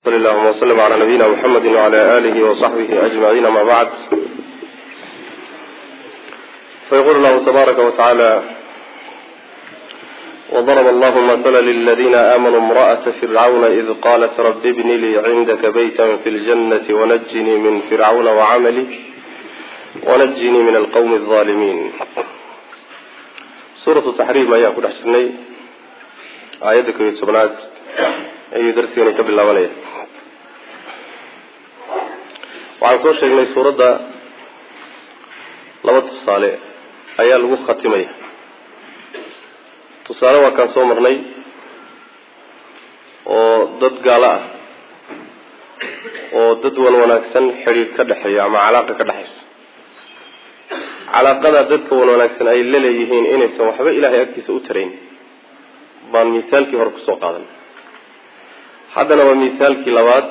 صلى الله وسلم على نبينا محمد وعلى آله وصحبه أجمعين ما بعد. فيقول الله تبارك وتعالى: وضرب الله مثلا للذين آمنوا امرأة فرعون إذ قالت رب ابن لي عندك بيتا في الجنة ونجني من فرعون وعمله ونجني من القوم الظالمين. سورة التحريم أيها كل حسني آياتك يتسبنات أي درسين قبل الله عليه. وعن صور شيء من سورة لبط الصالح أيها لغو ختمية tusaale waa kaan soo marnay oo dad gaala ah oo dad wanaagsan xiriir ka dhaxeeya ama calaaqo ka dhaxayso. calaaqada dadka wanaagsan ay leeyihiin inaysan waxba ilaahay agtiisa u tarayn baan misaalkii hore ku soo qaadan. haddana waa misaalkii labaad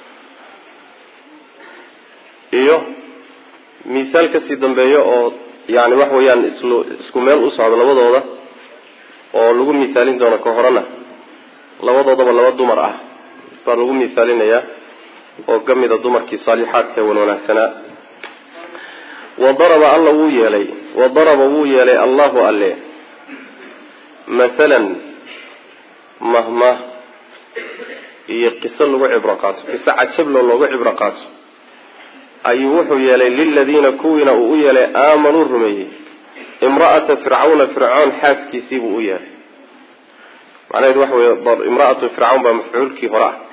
iyo misaal ka sii dambeeyo oo yaani wax weeyaan isku meel u socdo labadooda oo lagu misaalin doono ka horana labadoodaba laba dumar ah baa lagu misaalinaya oo kamida dumarkii saalixaadka wanaagsanaa. wadaraba wuu yeelay allahu alle mathalan mahmah iyo qiso lagu cibro qaato, qiso cajablo loogu cibro qaato ayuu wuxuu yeelay liladiina kuwiina uu u yeelay aamanuu rumeeyey imra'ata fircauna fircaun xaaskiisii buu u yeelay. macnaheedu waxa weeye imra'atu fircaun baa mafcuulkii hore ah.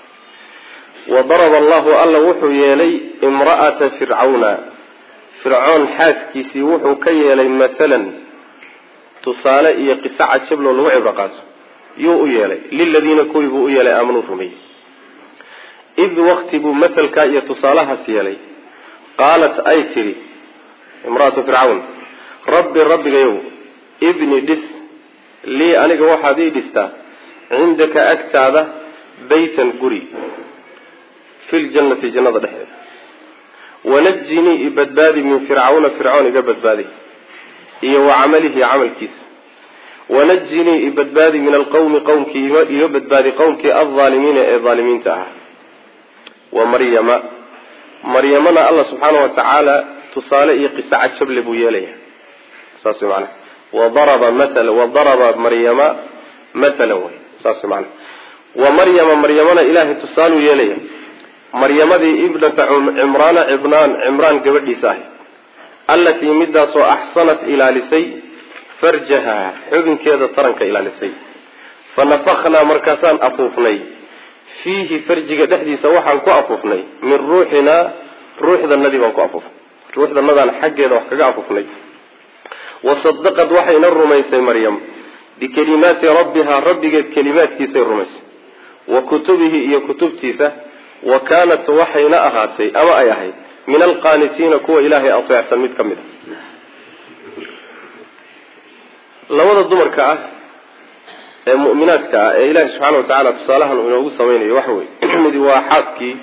wadaraba allahu alla wuxuu yeelay imra'ata fircauna fircaun xaaskiisii wuxuu ka yeelay mathalan tusaale iyo qiso cajablo lagu cibro qaato yuu u yeelay liladiina kuwii buu u yeelay aamanuu rumeeyey. id waqti buu mathalkaa iyo tusaalahaas yeelay qaalat ay tiri imra'atu fircaun rabbi rabbigayow ibni dhis lii aniga waxaad ii dhistaa cindaka agtaada baytan guri filjannati jannada dhexdeeda wanajinii ibadbaadi min fircauna fircaun iga badbaadi iyo wa camalihi camalkiisa wanajinii ibadbaadi min alqawmi qowmkii iga badbaadi qowmkii aldaalimiina ee dhaalimiinta ahaa. wa maryamana allah subxaana wa tacaala tusaale iyo qiso cajable buu yeelaya saas macna wadaraba maryama mathalan way saas macna. wa maryamana ilaahay tusaalu yeelaya maryamadii ibnata cimraan gabadhiisa ahay allatii midaasoo axsanat ilaalisay farjaha xubinkeeda taranka ilaalisay fanafakhnaa markaasaan afuufnay fiihi farjiga dhexdiisa waxaan ku afuufnay min ruuxinaa ruuxdanadii baan ku afuufnay ruuxdanadaan xaggeeda wax kaga afuufnay. wasadaqad waxayna rumaysay maryam bikalimaati rabbihaa rabbigeed kalimaadkiisay rumaysay wa kutubihi iyo kutubtiisa wa kaanat waxayna ahaatay ama ay ahayd min alqaanitiina kuwa ilaahay ateecsan mid ka mid a. labada dumarka ah ee mu'minaadka ah ee ilaahay subxaana wa tacaala tusaalahan uu inoogu samaynayo waxa weye midi waa xaaskii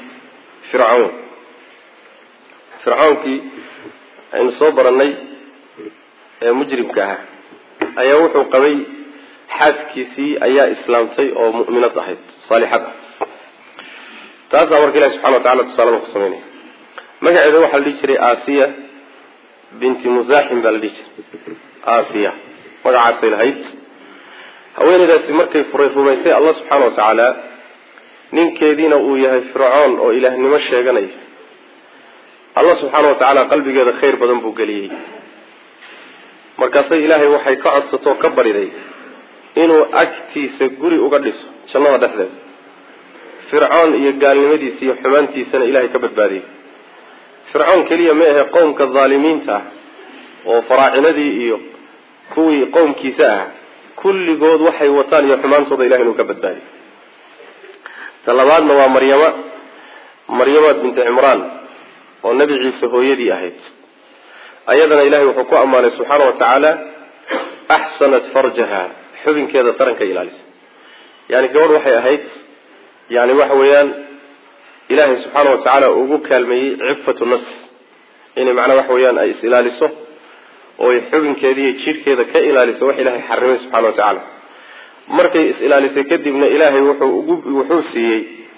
fircawnkii aynu soo baranay ee mujrimka ahaa ayaa wuxuu qabay xaaskiisii ayaa islaamtay oo mu'minad ahayd saalixad ah. taasaa marka ilahi subxana wa tacala tusaalada ku samaynaya. magaceeda waxaa la dhihi jiray aasiya binti musaaxim baa la dhihi jiray. aasiya magacaasay lahayd. haweeneydaasi markay rumaysay allah subxaana wa tacaala ninkeediina uu yahay fircoon oo ilaahnimo sheeganaya allah subxaana wa tacaala qalbigeeda khayr badan buu geliyey. markaasay ilaahay waxay ka codsatoo ka bariday inuu agtiisa guri uga dhiso jannada dhexdeeda. fircoon iyo gaalnimadiisa iyo xumaantiisana ilaahay ka badbaadiyey. fircoon keliya ma ahe qowmka dhaalimiinta ah oo faraacinadii iyo kuwii qowmkiisa ah kulligood waxay wataan iyo xumaantooda ilahay inuu ka badbaadiyo. ta labaadna waa maryama binti cimraan oo nabi ciise hooyadii ahayd. ayadana ilahay wuxuu ku ammaanay subxaana wa tacaala axsanat farjaha xubinkeeda taranka ilaalisa. yani gabadh waxay ahayd yani waxa weeyaan ilaahay subxaana wa tacaala ugu kaalmeeyey cifatu nafs inay macnaa waxa weeyaan ay is ilaaliso oo ay xubinkeeda iyo jidhkeeda ka ilaaliso wax ilaahay xarimay subxaana wa tacaala. markay is ilaalisay kadibna ilaahay wuxuu siiyey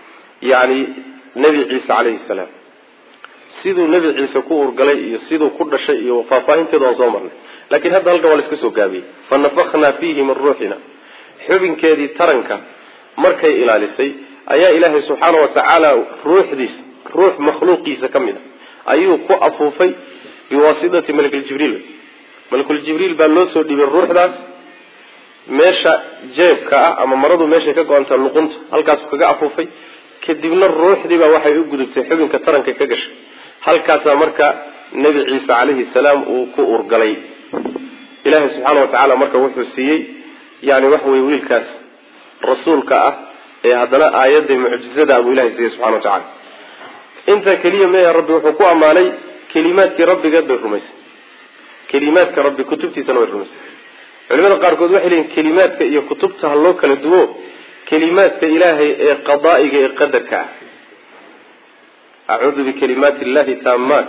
yani nebi ciise calayhi salaam siduu nebi ciise ku urgalay iyo siduu ku dhashay iyo faahfaahinteeda waan soo marnay laakiin hadda halkan waa la iska soo gaabiyey fanafakhnaa fiihi min ruuxina xubinkeedii taranka markay ilaalisay ayaa ilaahay subxaana watacaala ruuxdiis ruux makhluuqiisa ka mid a ayuu ku afuufay biwaasitati malakuljibriil baa loo soo dhibay ruuxdaas meesha jeebka ah ama maradu meeshay ka go-anta luqunta halkaasuu kaga afuufay kadibna ruuxdiibaa waxay u gudubtay xubinka taranka ka gashay halkaasaa marka nebi ciise calayhi salaam uu ku urgalay ilaahay subxaana watacaala marka wuxuu siiyey yani waxa weye wiilkaas rasuulka ah ee haddana aayadda mucjizada buu ilahay siiyey subxana watacaala intaa keliya meeya rabbi wuxuu ku ammaanay kelimaadkii rabbigeed bay rumaysay kelimaadka rabbi kutubtiisana way rumaysay culimada qaarkood waxay leeyihin kelimaadka iyo kutubta ha loo kala duwo kelimaadka ilaahay ee qadaa'iga ee qadarka ah acuudu bikalimaati illahi taamaat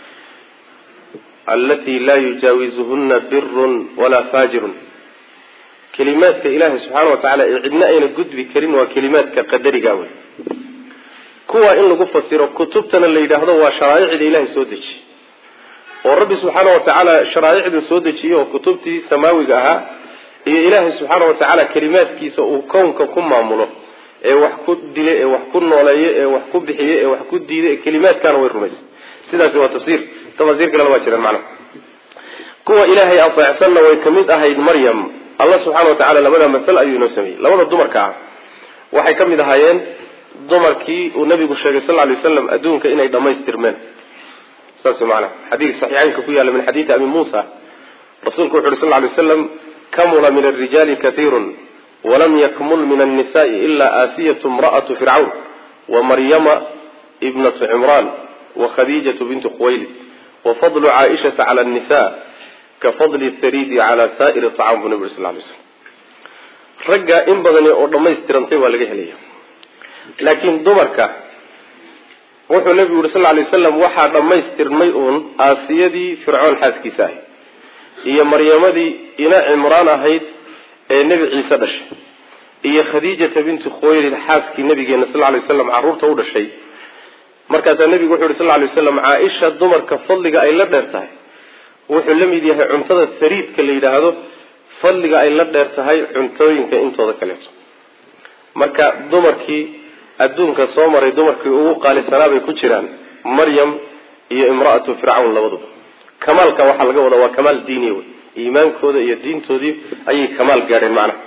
alati laa yujaawizuhuna birun walaa faajirun kelimaadka ilaahay subxaana watacaala ee cidna ayna gudbi karin waa kelimaadka qadariga wey kuwa in lagu fasiro kutubtana la yidhaahdo waa sharaaicda ilaahay soo dejiyey oo rabbi subxaana watacaala sharaaicdu soo dejiyey oo kutubtii samaawiga ahaa iyo ilaahay subxaana watacaala kelimaadkiisa uu kownka ku maamulo ee wax ku dile ee wax ku nooleeye ee wax ku bixiye ee wax ku diide kelimaadkaana way rumaysay sidaasi waa tafsiir tafasiir kalena waa jiraan macnaha kuwa ilaahay ateecsanna way kamid ahayd maryam allah subxaana watacaala labada masal ayuu inoo sameeyey labada dumarka ah waxay kamid ahaayeen dumarkii uu nabigu sheegay sal ly waslam adduunka inay dhamaystirmeen saas maanaa xadiis saxiixaynka ku yaalla min xadiidi abi muusa rasuulku wuxu uhi sal ly waslam kamula min alrijaali katiirun walam yakmul min annisa'i ila aasiyatu imra'atu fircawn wamaryama ibnatu cimraan wakhadiijatu bintu khuwaylid wafadlu caaishata cala annisa kafadli tharidi cala saa'iri طacam buu nabi uri sal lay slam ragga in badani oo dhammaystirantay waa laga helaya laakiin dumarka wuxuu nabigu yuri sal lay waslam waxaa dhammaystirmay uun aasiyadii fircoon xaaskiisa ahayd iyo maryamadii ina cimraan ahayd ee nebi ciise dhashay iyo khadiijata bintu khuwaylid xaaskii nabigeena sal lay waslam carruurta u dhashay markaasaa nebigu wuxu yuri sal lay waslam caaisha dumarka fadliga ay la dheer tahay wuxuu la mid yahay cuntada sariidka la yidhaahdo fadliga ay la dheer tahay cuntooyinka intooda kaleeto marka dumarkii adduunka soo maray dumarkii ugu qaalisanaa bay ku jiraan maryam iyo imra'atu fircawn labaduba kamaalka waxaa laga wadaa waa kamaal diiniya wey iimaankooda iyo diintoodii ayay kamaal gaadheen macnaha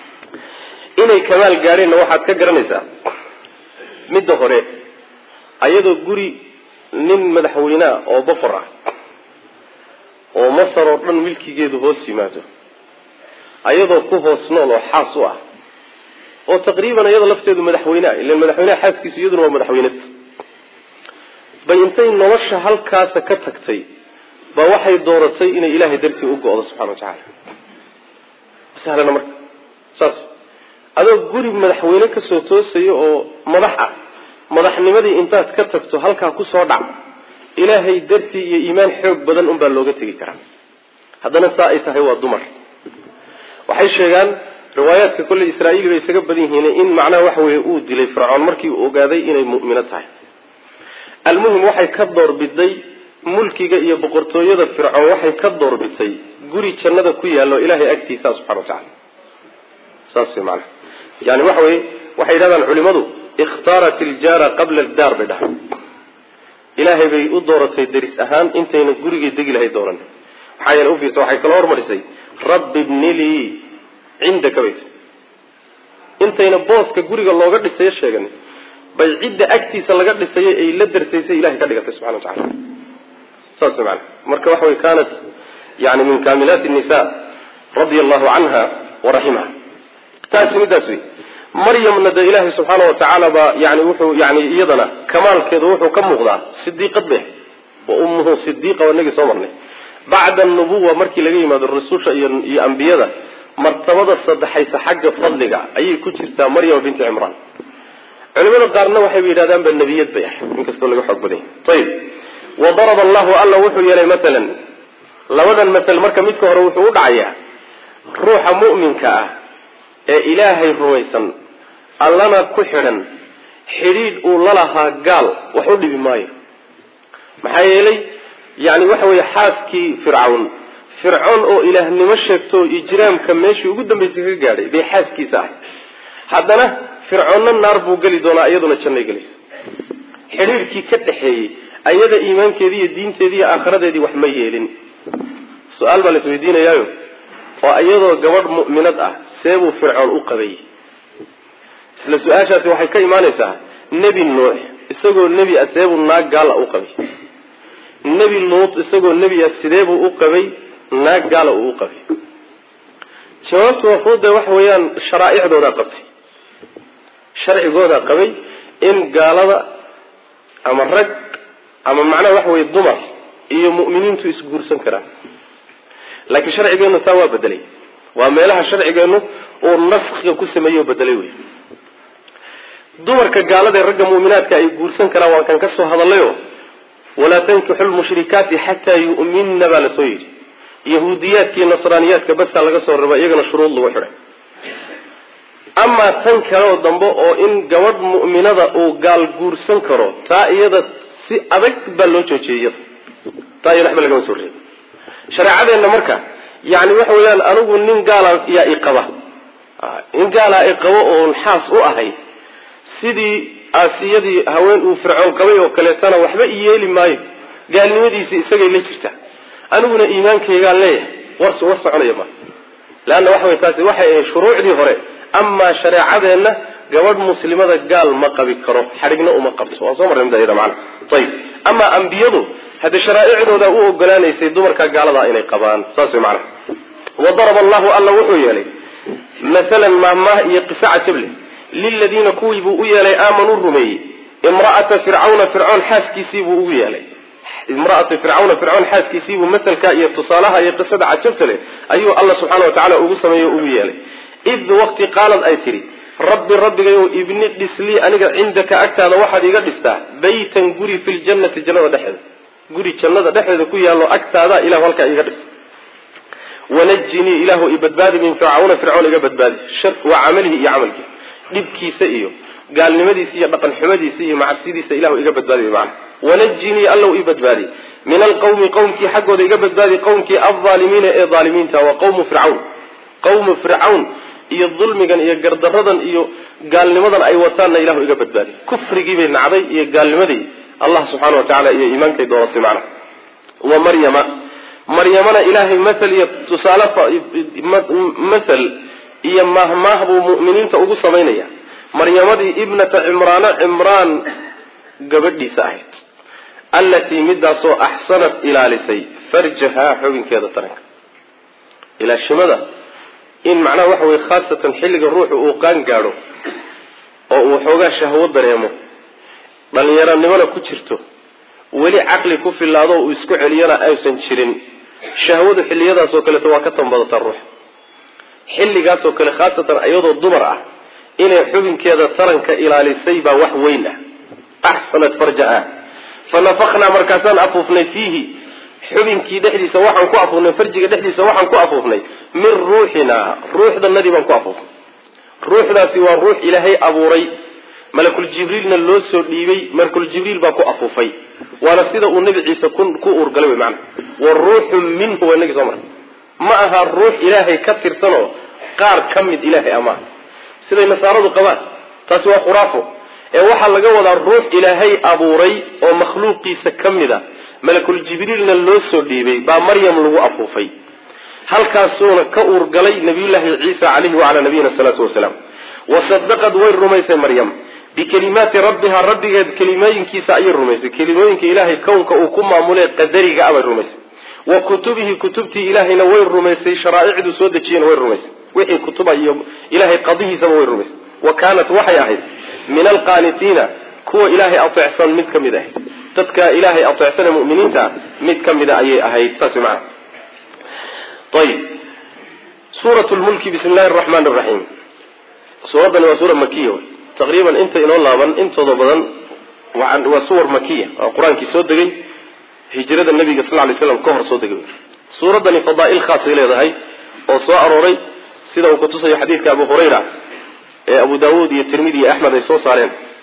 inay kamaal gaadheenna waxaad ka garanaysaa midda hore ayadoo guri nin madaxweynea oo boqor ah oo masar oo dhan milkigeedu hoos yimaado ayadoo ku hoos nool oo xaas u ah oo taqriiban iyada lafteedu madaxweyneha ilan madaxweyneha xaaskiisu iyaduna waa madaxweyned bay intay nolosha halkaasa ka tagtay ba waxay dooratay inay ilaahay dartii u go-do subxana watacaala sahlana marka saas adoo guri madaxweyne kasoo toosaya oo madax ah madaxnimadii intaad ka tagto halkaa kusoo dhac ilaahay dartii iyo iimaan xoog badan unbaa looga tegi karaa haddana saa ay tahay waa dumar waxay sheegaan riwaayaadka kolley israa'iili bay isaga badan yihiin in macnaha waxa weeye uu dilay fircoon markii uu ogaaday inay mu'mino tahay almuhim waxay ka doorbiday mulkiga iyo boqortooyada fircoon waxay ka doorbitay guri jannada ku yaallo ilaahay agtiisa subxana watacaala saas wey macnaha yani waxa weye waxay yidhahdaan culimadu ikhtaarat iljaara qabla aldaar bay dhahay ilaahay bay u dooratay deris ahaan intayna gurigay degi lahay dooran maxaa yeele ufiirsa waxay kala hormarisay rabbi ibni lii cindaka bayt intayna booska guriga looga dhisayo sheegan bay cidda agtiisa laga dhisayo ay la darsaysay ilahay ka dhigatay subxana watacaala saas macana marka waxa way kaanat yani min kaamilaat nisa radia allahu canha waraximaha taasi midaas wey maryamna de ilaahay subxaana watacaala baa yani wuxuu yani iyadana kamaalkeeda wuxuu ka muuqdaa sidiiqad be wa ummuhu sidiiqa waa inagii soo marnay bacda anubuwa markii laga yimaado rususha iyo ambiyada martabada saddexaysa xagga fadliga ayay ku jirtaa maryam binti cimraan culimada qaarna waxay yidhahdaan ba nebiyad bay ahay inkastoo laga xoog badan yahay ayib wadaraba allahu alla wuxuu yeelay maalan labadan masal marka midka hore wuxuu u dhacayaa ruuxa mu'minka ah ee ilaahay rumaysan allana ku xidhan xiriid uu la lahaa gaal wax u dhibi maayo maxaa yeelay yani waxa weeye xaaskii fircoon oo ilaahnimo sheegto ijraamka meeshii ugu dambaysay ka gaadhay bay xaaskiisa ahay haddana fircoonna naar buu geli doonaa iyaduna jannay gelaysa xiriirkii ka dhaxeeyey ayada iimaankeedii iyo diinteedii iyo aakhiradeedii wax ma yeelin su-aal baa la isweydiinayaayo oo iyadoo gabadh mu'minad ah seebuu fircoon u qabay isla su-aashaasi waxay ka imaanaysaa nebi nuux isagoo nebi ah seebuu naag gaala u qabay nebi luut isagoo nebi ah sideebuu u qabay naag gaala uu u qabay jawaabtu wafuuda waxa weeyaan sharaa'icdoodaa qabtay sharcigoodaa qabay in gaalada ama rag ama macnaha waxa weye dumar iyo mu'miniintu isguursan karaan laakiin sharcigeenu taa waa bedelay waa meelaha sharcigeenu uu naskiga ku sameeyo bedelay wey dumarka gaalada ragga mu'minaadka ay guursan karaan waa kan ka soo hadalayo walaa tankixu lmushrikaati xataa yu'minna baa la soo yidhi yahuudiyaadka iyo nasraaniyaadka basaa laga soo raba iyagana shuruud lagu xidhay amaa tan kale oo dambe oo in gabadh mu'minada uu gaal guursan karo taa iyada si adag baa loo joojiyey iyada taa iyada waxba lagama soo reebin shareecadeenna marka yani waxa weeyaan anigu nin gaala yaa iqaba in gaala iqabo oo xaas u ahay sidii aasiyadii haween uu fircoon qabay oo kaleetana waxba iyeeli maayo gaalnimadiisa isagay la jirtaa aniguna iimaankaygaan leeyahay war soconaya ma laanna waxa way taasi waxay ahayd shuruucdii hore amaa shareecadeenna gabadh muslimada gaal ma qabi karo xadhigna uma qabto waa soo marnay midayada macana ayib amaa ambiyadu haddii sharaa'icdooda u ogolaanaysay dumarka gaalada inay qabaan saas way macana wadaraba allahu alla wuxuu yeelay maalan maahmaah iyo qisa cajable liladiina kuwii buu u yeelay aamanuu rumeeyey imra'ata fircawna fircoon xaaskiisiibuu ugu yeelay imra'atu fircoon xaaskiisiibuu masalka iyo tusaalaha iyo qisada cajabta leh ayuu alla subxaana wa tacaala ugu sameeyey ugu yeelay id waqti qaalad ay tidhi rabbi rabbigayow ibni dhislii aniga cindaka agtaada waxaad iga dhistaa baytan guri fi ljannati jannada dhexeeda guri jannada dhexeeda ku yaallo agtaada ilahu halkaa iga dhis wanajinii ilaahu ibadbaadi min fircawna fircoon iga badbaadi wa camalihi iyo camalkiisa dhibkiisa iyo gaalnimadiisa iyo dhaqan xumadiisa iyo macasidiisa ilahu iga badbaadi macna wanajinii allow ibadbaadi min alqawmi qowmkii xaggooda iga badbaadi qowmkii alظaalimiina ee aalimiinta waa qawmu fircawn iyo dulmigan iyo gardaradan iyo gaalnimadan ay wataanna ilahu iga badbaadi kufrigii bay nacday iyo gaalnimadii allah subxaana wa tacaala iyo iimaankay dooratay macna wa maryamana ilaahay mathal iyo tusaale mathal iyo mahmaah buu mu'miniinta ugu samaynaya maryamadii ibnata cimraan gabadhiisa ahayd allatii midaasoo axsanat ilaalisay farjahaa xubinkeeda taranka ilaashimada in macnaha waxa weye khaasatan xilliga ruuxu uu qaan gaadho oo uu xoogaa shahwo dareemo dhalinyaranimona ku jirto weli caqli ku filaado uu isku celiyana aysan jirin shahwadu xilliyadaasoo kaleeto waa ka tambadataa ruuxa xilligaasoo kale khaasatan iyadoo dumar ah inay xubinkeeda taranka ilaalisay baa wax weyn ah axsanat farjaha fanafaknaa markaasaan afuufnay fiihi xubinkii dhexdiisa waxaan ku afuufnay farjiga dhexdiisa waxaan ku afuufnay min ruuxinaa ruuxdanadii baan ku afuufnay ruuxdaasi waa ruux ilaahay abuuray malakul jibriilna loo soo dhiibay malakul jibriil baa ku afuufay waana sida uu nabi ciise ku uurgalay wey macana wa ruuxun minhu waa inagii soo maray ma aha ruux ilaahay ka tirsanoo qaar ka mid ilaahay ama siday nasaaradu qabaan taasi waa khuraafo ee waxaa laga wadaa ruux ilaahay abuuray oo makhluuqiisa ka mid a malakul jibriilna loo soo dhiibay baa maryam lagu afuufay halkaasuuna ka uurgalay nabiyullaahi ciisa calayhi wacalaa nabiyina salaatu wasalaam wasadaqad way rumaysay maryam bikalimaati rabbiha rabbigeed kelimooyinkiisa ayay rumaysay kelimooyinka ilaahay kownka uu ku maamulee qadariga abay rumaysay wa kutubihi kutubtii ilaahayna way rumaysay sharaa'icdu soo dejiyena way rumaysay wixii kutuba iyo ilaahay qadihiisaba way rumaysay wa kaanat waxay ahayd min alqaanitiina kuwa ilaahay ateecsan mid ka mid ahayd dadka ilaahay ateecsane mu'miniinta mid ka mida ayay ahayd saas macna ayib suuratu lmulki bismi illahi araxmaan araxiim suuraddani waa suura makiya wey taqriiban inta inoo laaban intooda badan waa suwar makiya waa qur-aankii soo degay hijrada nabiga sal lay slam ka hor soo degay suuraddani fadaa'il khaasay leedahay oo soo arooray sida uu kutusayo xadiidka abu hurayra ee abu daawuud iyo tirmidi iyo axmed ay soo saareen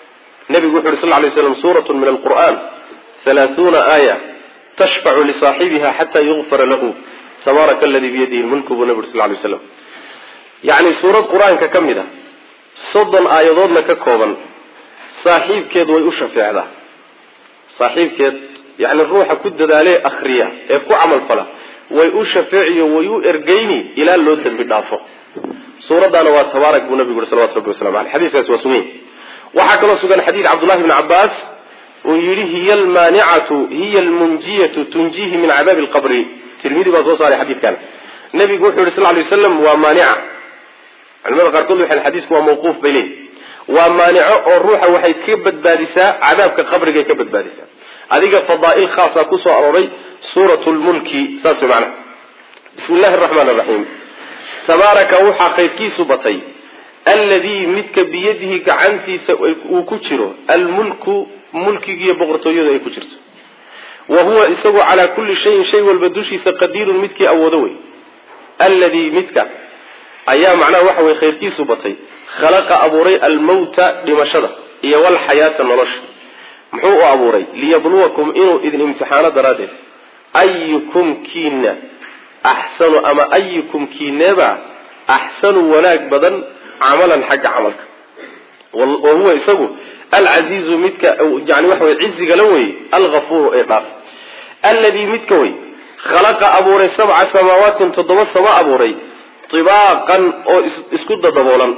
nabigu wuxuu yiri sallallahu alayhi wasallam suuratun min alquran 30 aaya tashfa'u li saahibiha hatta yughfar lahu tabaraka alladhi bi yadihi almulku wa nabiy sallallahu alayhi wasallam yani suurad quraanka kamida 30 aayadoodna ka kooban saaxiibkeed way u shafeecdaa saaxiibkeed yani ruuxa ku dadaalay akhriya ee ku amal fala way u shafeeciyo way u ergeyni ila loo dambi dhaafo suuradana waa tabaarak buu nabigu sallallahu alayhi wasallam xadiiskaas waa sugan waxa kale sugan xadiis Abdullah ibn Abbas oo yiri hiya al-mani'atu hiya al-munjiyatu tunjihi min 'adab al-qabr tirmidhi baa soo saaray xadiiskan nabigu wuxuu yiri sallallahu alayhi wasallam waa mani'a culimada qaarkood waxay xadiisku waa mawquuf bayleen waa mani'o oo ruuxa waxay ka badbaadisaa 'adaabka qabriga ka badbaadisaa adiga fadaa'il khaasa ku soo aroray suuratul mulki saas macna bismillahir rahmanir rahim tabaaraka waxa qaybkiisu batay alladhi midka biyadihi gacantiisa uu ku jiro almulku mulkigiyo boqortooyada ay ku jirto wa huwa isagu ala kulli shay walba dushiisa qadiirun midkii awoodo way alladhi midka ayaa macna waxa way qaybkiisu batay khalaqa abuuray almauta dimashada iyo wal hayata nolosha muxuu abuuray liyabluwakum inuu idin imtixaano daradeed ayyukum kiina ahsanu ama ayyukum kiinaba ahsanu wanaag badan amalan xagga amalka wa huwa isagu al-aziz midka yani waxa way ciziga la way al-ghafur ee dhaaf alladhi midka way khalaqa abuuray 7 samaawatin 7 sama abuuray tibaqan oo isku daboolan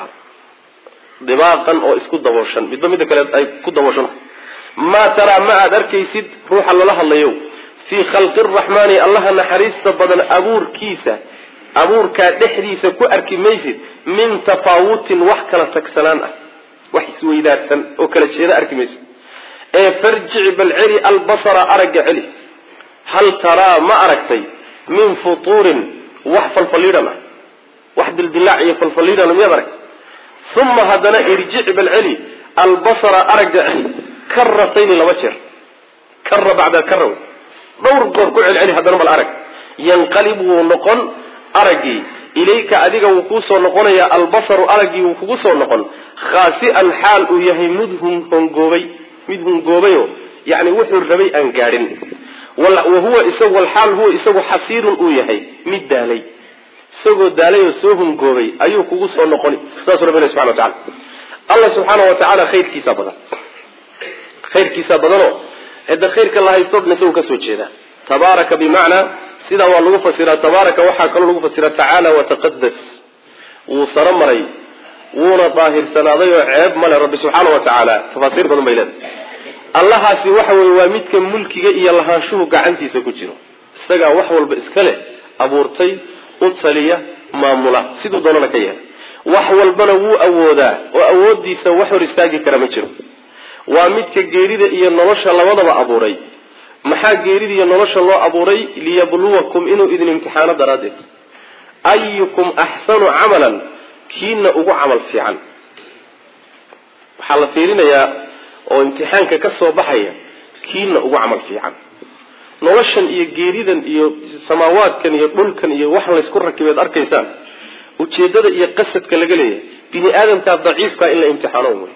dibaqan oo isku dabooshan midba kale ay ku dabooshan ma tara ma adarkaysid ruuxa la hadlayo fi khalqir rahmani allaha naxariista badan abuurkiisa abuurka dhexdiisa ku arki maysid min tafawutin wax kala tagsanaan ah wax isweydaarsan oo kala jeeda arki maysid ee farji bil cili al basara arga cili hal tara ma aragtay min futurin wax falfalidana wax dildilac iyo falfalidana ma aragtay thumma hadana irji bil cili al basara arga cili karratayn laba jeer karra ba'da karra dawr goor ku cili hadana mal arag yanqalibu noqon aragi ilayka adiga uu ku soo noqonaya albasaru aragi uu kugu soo noqon khaasi'an hal uu yahay midhum goobayo yani wuxuu rabay aan gaarin wala huwa isagu wal hal huwa isagu xasiirun uu yahay mid daalay isagoo daalay oo soo hungoobay ayuu kugu soo noqoni saas rabbina subhanahu wa ta'ala Allah subhanahu wa ta'ala khayrkiisa badano hada khayrka Allah haysto inuu ka soo jeeda tabaaraka bimaana sida waa lagu fasiraa tabaaraka waxa kale lagu fasiraa ta'ala wa taqaddas uu saramaray wuuna daahirsanaaday oo ceeb male rabbi subhanahu wa ta'ala tafasiir badan bayleed allahaasi waxa weey waa midka mulkiga iyo lahaanshuhu gacantiisa ku jiro isaga wax walba iska leh abuurtay u taliya maamula sidoo doonana ka yahay wax walbana wuu awoodaa oo awoodiisa wax hor istaagi kara ma jiro waa midka geerida iyo nolosha labadaba abuuray maxaa geerida iyo nolosha loo abuuray liyabluwakum inuu idin imtixaano daradeed ayyukum ahsanu amalan kiina ugu amal fiican waxa la fiirinayaa oo imtixaanka ka soo baxaya kiina ugu amal fiican noloshan iyo geeridan iyo samaawaadkan iyo dhulkan iyo wax la isku rakibeed arkaysaan ujeedada iyo qasadka laga leeyahay bini aadamka daciifka in la imtixaano way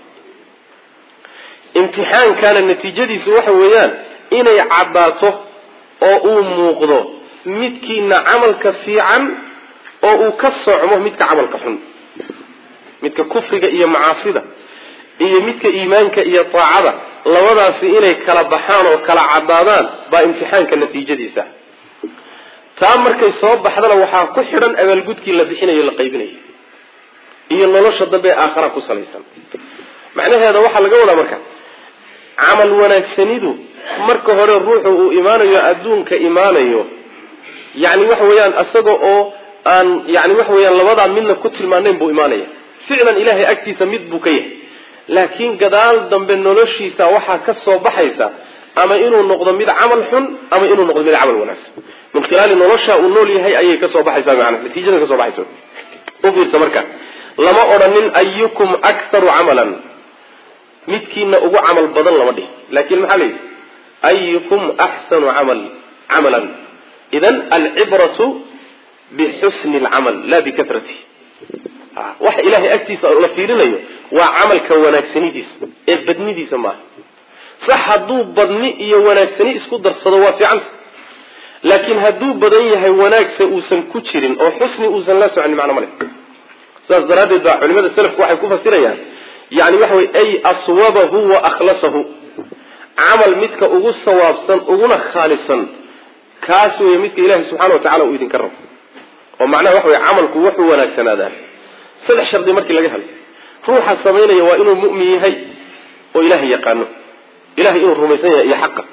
imtixaankana natiijadiisu waxa weeyaan inay cadaato oo uu muuqdo midkiina amalka fiican oo uu ka socmo midka amalka xun midka kufriga iyo macaasida iyo midka iimaanka iyo taacada labadaasi inay kala baxaan oo kala cadaadaan baa imtixaanka natiijadiisa taa markay soo baxdana waxaa ku xidhan abaalgudkii la bixinayo la qaybinayo iyo nolosha dambe aakhira ku salaysan macnaheedu waxa laga wadaa marka amal wanaagsanidu marka hore ruuxu uu iimaanayo adduunka iimaanayo yani wax weeyaan asaga oo aan yani wax weeyaan labada midna ku tilmaaneen buu iimaanaya ficlan ilaahay agtiisa mid buu ka yahay laakiin gadaal dambe noloshiisa waxa ka soo baxaysa ama inuu noqdo mid amal xun ama inuu noqdo mid amal wanaagsan min khilaali nolosha uu nool yahay ayay ka soo baxaysa macna natiijada ka soo baxayso oo fiirsa marka lama oranin ayyukum aktharu amalan midkiina ugu amal badan lama dhig laakiin maxaa leeyahay ayyukum ahsanu amalan idan al-ibratu bihusni al-amal la bikathrati wax ilaahi agtiisa la fiirinayo وعمل كوناكسنيديس بدنيديس ما صح هدو بدني iyo wanaagsani isku darsado waa fiican laakiin haduu badan yahay wanaagsa uusan ku jirin oo xusni uusan la socon macna male saas daradeed baa culimada salafku waxay ku fasirayaan yaani waxa way ay aswabahu wa akhlasahu amal midka ugu sawaabsan uguna khaalisan kaas weey midka ilaahay subhanahu wa ta'ala uu idin karro oo macnaha waxa way amalku wuxuu wanaagsanaada saddex shardi markii laga helo ruuxa sameeynaya waa inuu mu'min yahay oo ilaahay yaqaano ilaahay inuu rumaysan yahay iyo xaq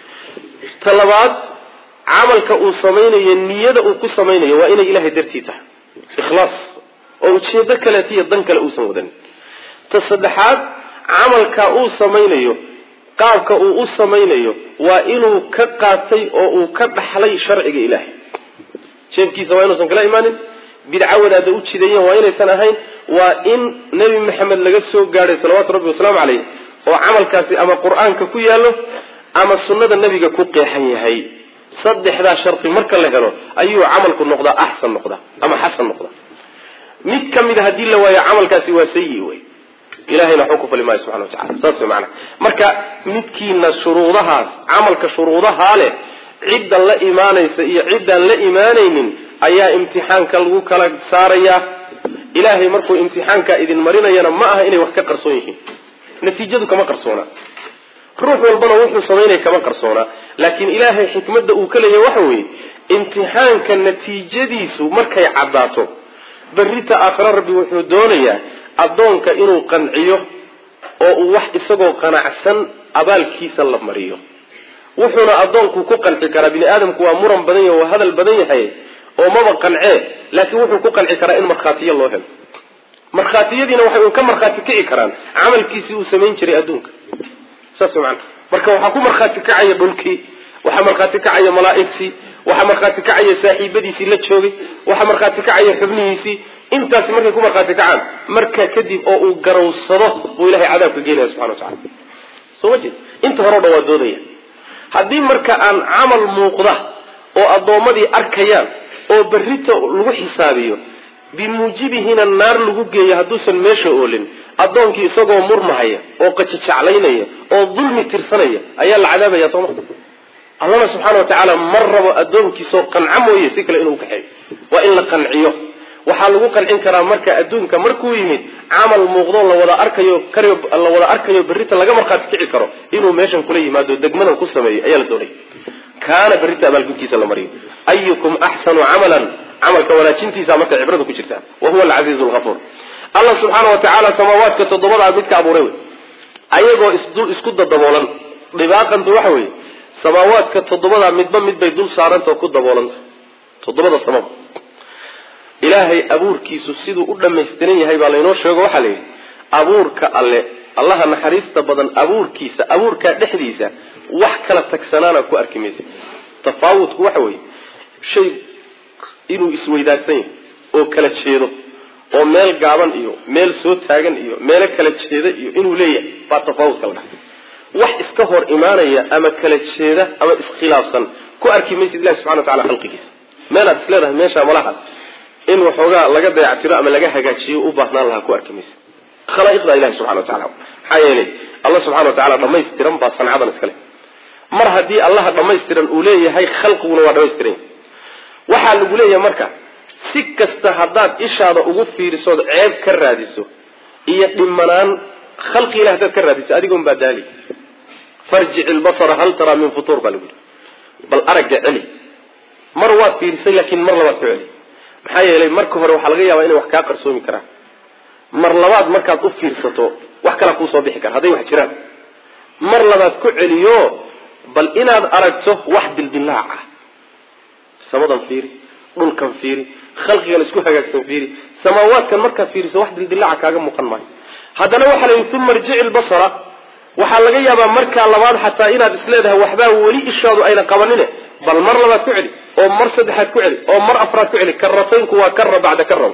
talabaad amalka uu sameeynaya niyada uu ku sameeynaya waa inay ilaahay dartiisa ikhlaas oo ujeedo kale tiya dan kale uu soo wadan tasaddexaad amalka uu sameeynayo qaabka uu u sameeynayo waa inuu ka qaatay oo uu ka dhaxlay sharciga ilaahay jeebkiisa waa inuu san kala imaanin bidca wadaada u jideeyeen waa inaysan ahayn waa in nabi maxamed laga soo gaaray salawaatu rabbi wasalaamu alayhi oo amalkaasi ama quraanka ku yaalo ama sunnada nabiga ku qeexan yahay saddexda sharti marka la helo ayuu amalku noqdaa ahsan noqdaa ama hasan noqdaa mid kamid hadii la waayo amalkaasi waa sayyi way ilaahayna xukumu limaa subhanahu wa ta'ala saas macna marka midkiina shuruudahaas amalka shuruudaha leh cidda la iimaanaysa iyo cidda la iimaanaynin ayaa imtixaanka lagu kala saaraya ilaahay markuu imtixaanka idin marinayana ma aha inay wax ka qarsoon yihiin natiijadu kama qarsoona ruux walbana wuxuu sameeyay kama qarsoona laakiin ilaahay xikmadda uu ka leeyahay waxa weey imtixaanka natiijadiisu markay cadaato barita aakhira rabbi wuxuu doonayaa adoonka inuu qanciyo oo uu wax isagoo qanacsan abaalkiisa la mariyo wuxuuna adoonku ku qanci karaa bini aadamku waa muran badan yahay oo hadal badan yahay oo ma qancee laakiin wuxuu ku qanci karaa in marxaatiyo loo helo marxaatiyadiina waxay ka marxaati kici karaan amalkiisii uu sameyn jiray adduunka saasmaan marka waxa ku marxaati kacaya dhulkii waxa marxaati kacaya malaa'iktii waxa marxaati kacaya saaxiibadiisii la joogay waxa marxaati kacaya xubnihiisii intaas markay ku marxaati kacaan marka kadib oo uu garowsado oo ilaahay cadaabka geenayo subhanahu wa ta'ala soo wajid inta hore dhawaadooday hadii marka aan amal muuqda oo adoomadii arkayaan oo barrito lagu xisaabiyo bimuujibihina naar lagu geeyo haduusan meesha oolin adoonkii isagoo murmahaya oo qajaclaynaya oo dulmi tirsanaya ayaa la cadaabaya Soomaa Allah subhanahu wa ta'ala marraba adoonkiisa qancamooyay si kale inuu ka xeeyo waa in la qanciyo waxa lagu qancin karaa marka adduunka markuu yimid amal muuqdo la wada arkayo barrita laga marxaati kici karo inuu meeshan kula yimaado degmadan ku sameeyo ayaa la doonay kaana barrita abaalkiisa la mariyo ayyukum ahsanu amalan amalka walaajintiisa marka cibradu ku jirta wa huwa al-azizul ghafur Allah subhanahu wa ta'ala samaawaadka todobada midka abuuray ayagoo isku dadaboolan dhibaaqantu waxa weey samaawaadka todobada midba mid bay dul saaranta ku daboolanta todobada samad ilaahay abuurkiisu siduu u dhameystiran yahay baa laynoo sheego waxa leeyahay abuurka alle allaha naxariista badan abuurkiisa abuurka dhexdiisa wax kala tagsanaana ku arkimaysa tafaawudku waxa weey shay inuu isweydaarsan oo kala jeedo oo meel gaaban iyo meel soo taagan iyo meel kala jeeda iyo inuu leeyahay baa tafaawud kala dhaxay wax iska hor iimaanaya ama kala jeeda ama iskhilaafsan ku arkimaysa ilaahay subhanahu wa ta'ala khalqigiisa meel aad isleedahay meesha malaha in waxoogaa laga dayactiro ama laga hagaajiyo u baahnaan laha ku arkimaysa khalaa'iqda ilaahay subhanahu wa ta'ala xayele Allah subhanahu wa ta'ala dhameystiran baa sancadan iskale mar hadii Allah dhameystiran uu leeyahay khalqiguna waa dhameystiran waxa lagu leeyahay marka si kasta hadaad ishaada ugu fiiriso ceeb ka raadiso iyo dhimanaan khalqi ilaahay dad ka raadiso adigoon baadaali farji al-basara hal tara min futur bal araga celi mar waa fiirisay laakiin mar labaad ku celi maxaa yeelay marka hore waxa laga yaabaa inay wax ka qarsoomi karaan mar labaad markaad u fiirsato wax kala ku soo bixi kara haday wax jiraan mar labaad ku celiyo bal inaad aragto wax dildilaaca samadan fiiri dhulkan fiiri khalqigan isku hagaagsan fiiri samaawaadkan marka fiiriso wax dildilaaca kaaga muuqan maayo hadana waxa la yiri thumma rji'i al-basara waxa laga yaabaa marka labaad xataa inaad isleedahay waxba wali ishaadu ayna qabanine bal mar labaad ku celi oo mar saddexaad ku celi oo mar afraad ku celi karrataynku waa karra bacda karra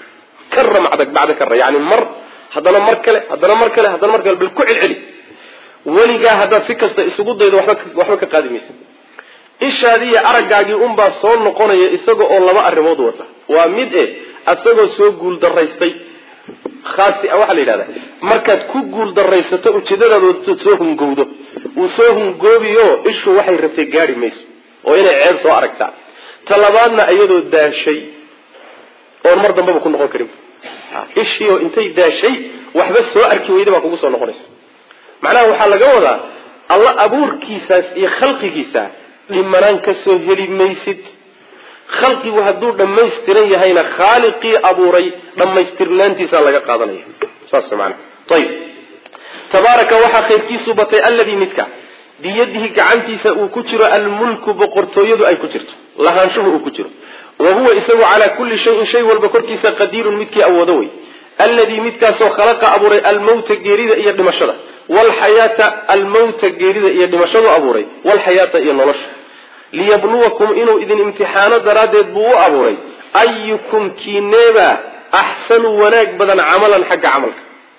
bacda karra yani mar hadana mar kale bal ku celi waliga hada si kasta isugu daydo waxba ka qaadimaysa ishaadiya aragaagii baa soo noqonaya isaga oo laba arrimood wata waa mid asagoo soo guul daraystay khaasi waxa la yiraahdaa markaad ku guul dareysato ujeedadaadu soo hungowdo uu soo hungoobiyo ishu waxay rabtay gaari mayso oo inay ceeb soo aragtaa talabaadna iyadoo daashay oo mar dambe ku noqon karin ishii oo intay daashay waxba soo arki weyday baa kugu soo noqonaysa macnaha waxa laga wadaa Allah abuurkiisaas iyo khalqigiisa dhimanaan ka soo heli maysid khalqigu hadduu dhammaystiran yahayna khaaliqii abuuray dhammaystirnaantiisa laga qaadanaya saas macna tayib tabaaraka waxa khayrkiisu batay alladii midka biyadihi gacantiisa uu ku jiro almulku boqortooyadu ay ku jirto lahaanshuhu uu ku jiro wa huwa isagu ala kulli shay'in shay walba korkiisa qadiirun midkii awoodo way alladii midkaasoo khalaqa abuuray almawta geerida iyo dhimashada wal hayata almawta geerida iyo dhimashadu abuuray wal hayata iyo nolosha liyabluwakum inuu idin imtixaano daraadeed buu u abuuray ayyukum kineba ahsanu wanaag badan amalan xagga amalka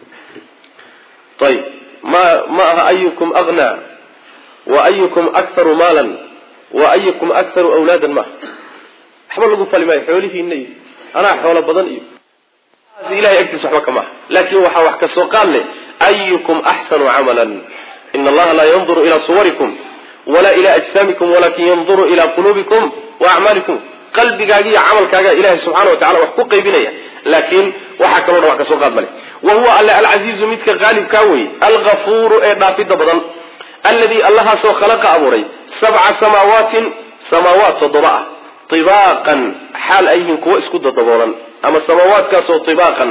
طيب ما أيكم أغنى وأيكم أكثر مالا وأيكم أكثر أولادا ما حمل لكم فلما يحولي في النيل أنا حول بدن إلهي أكتس حوك معه لكن وحوحك سوقال لي أيكم أحسن عملا إن الله لا ينظر إلى صوركم ولا إلى أجسامكم ولكن ينظر إلى قلوبكم وأعمالكم قلبي قاقية عمل كاقية إلهي سبحانه وتعالى وحقوقي بنيه لكن وحكى الله وحكى سوقات ملك وهو العزيز متك غالب كاوي الغفور دافد بدن الذي الله سو خلق أبوري 7 سماوات صدراء طباقا حال أيهم كو اسكد دبولا أما السماوات كاسو طباقا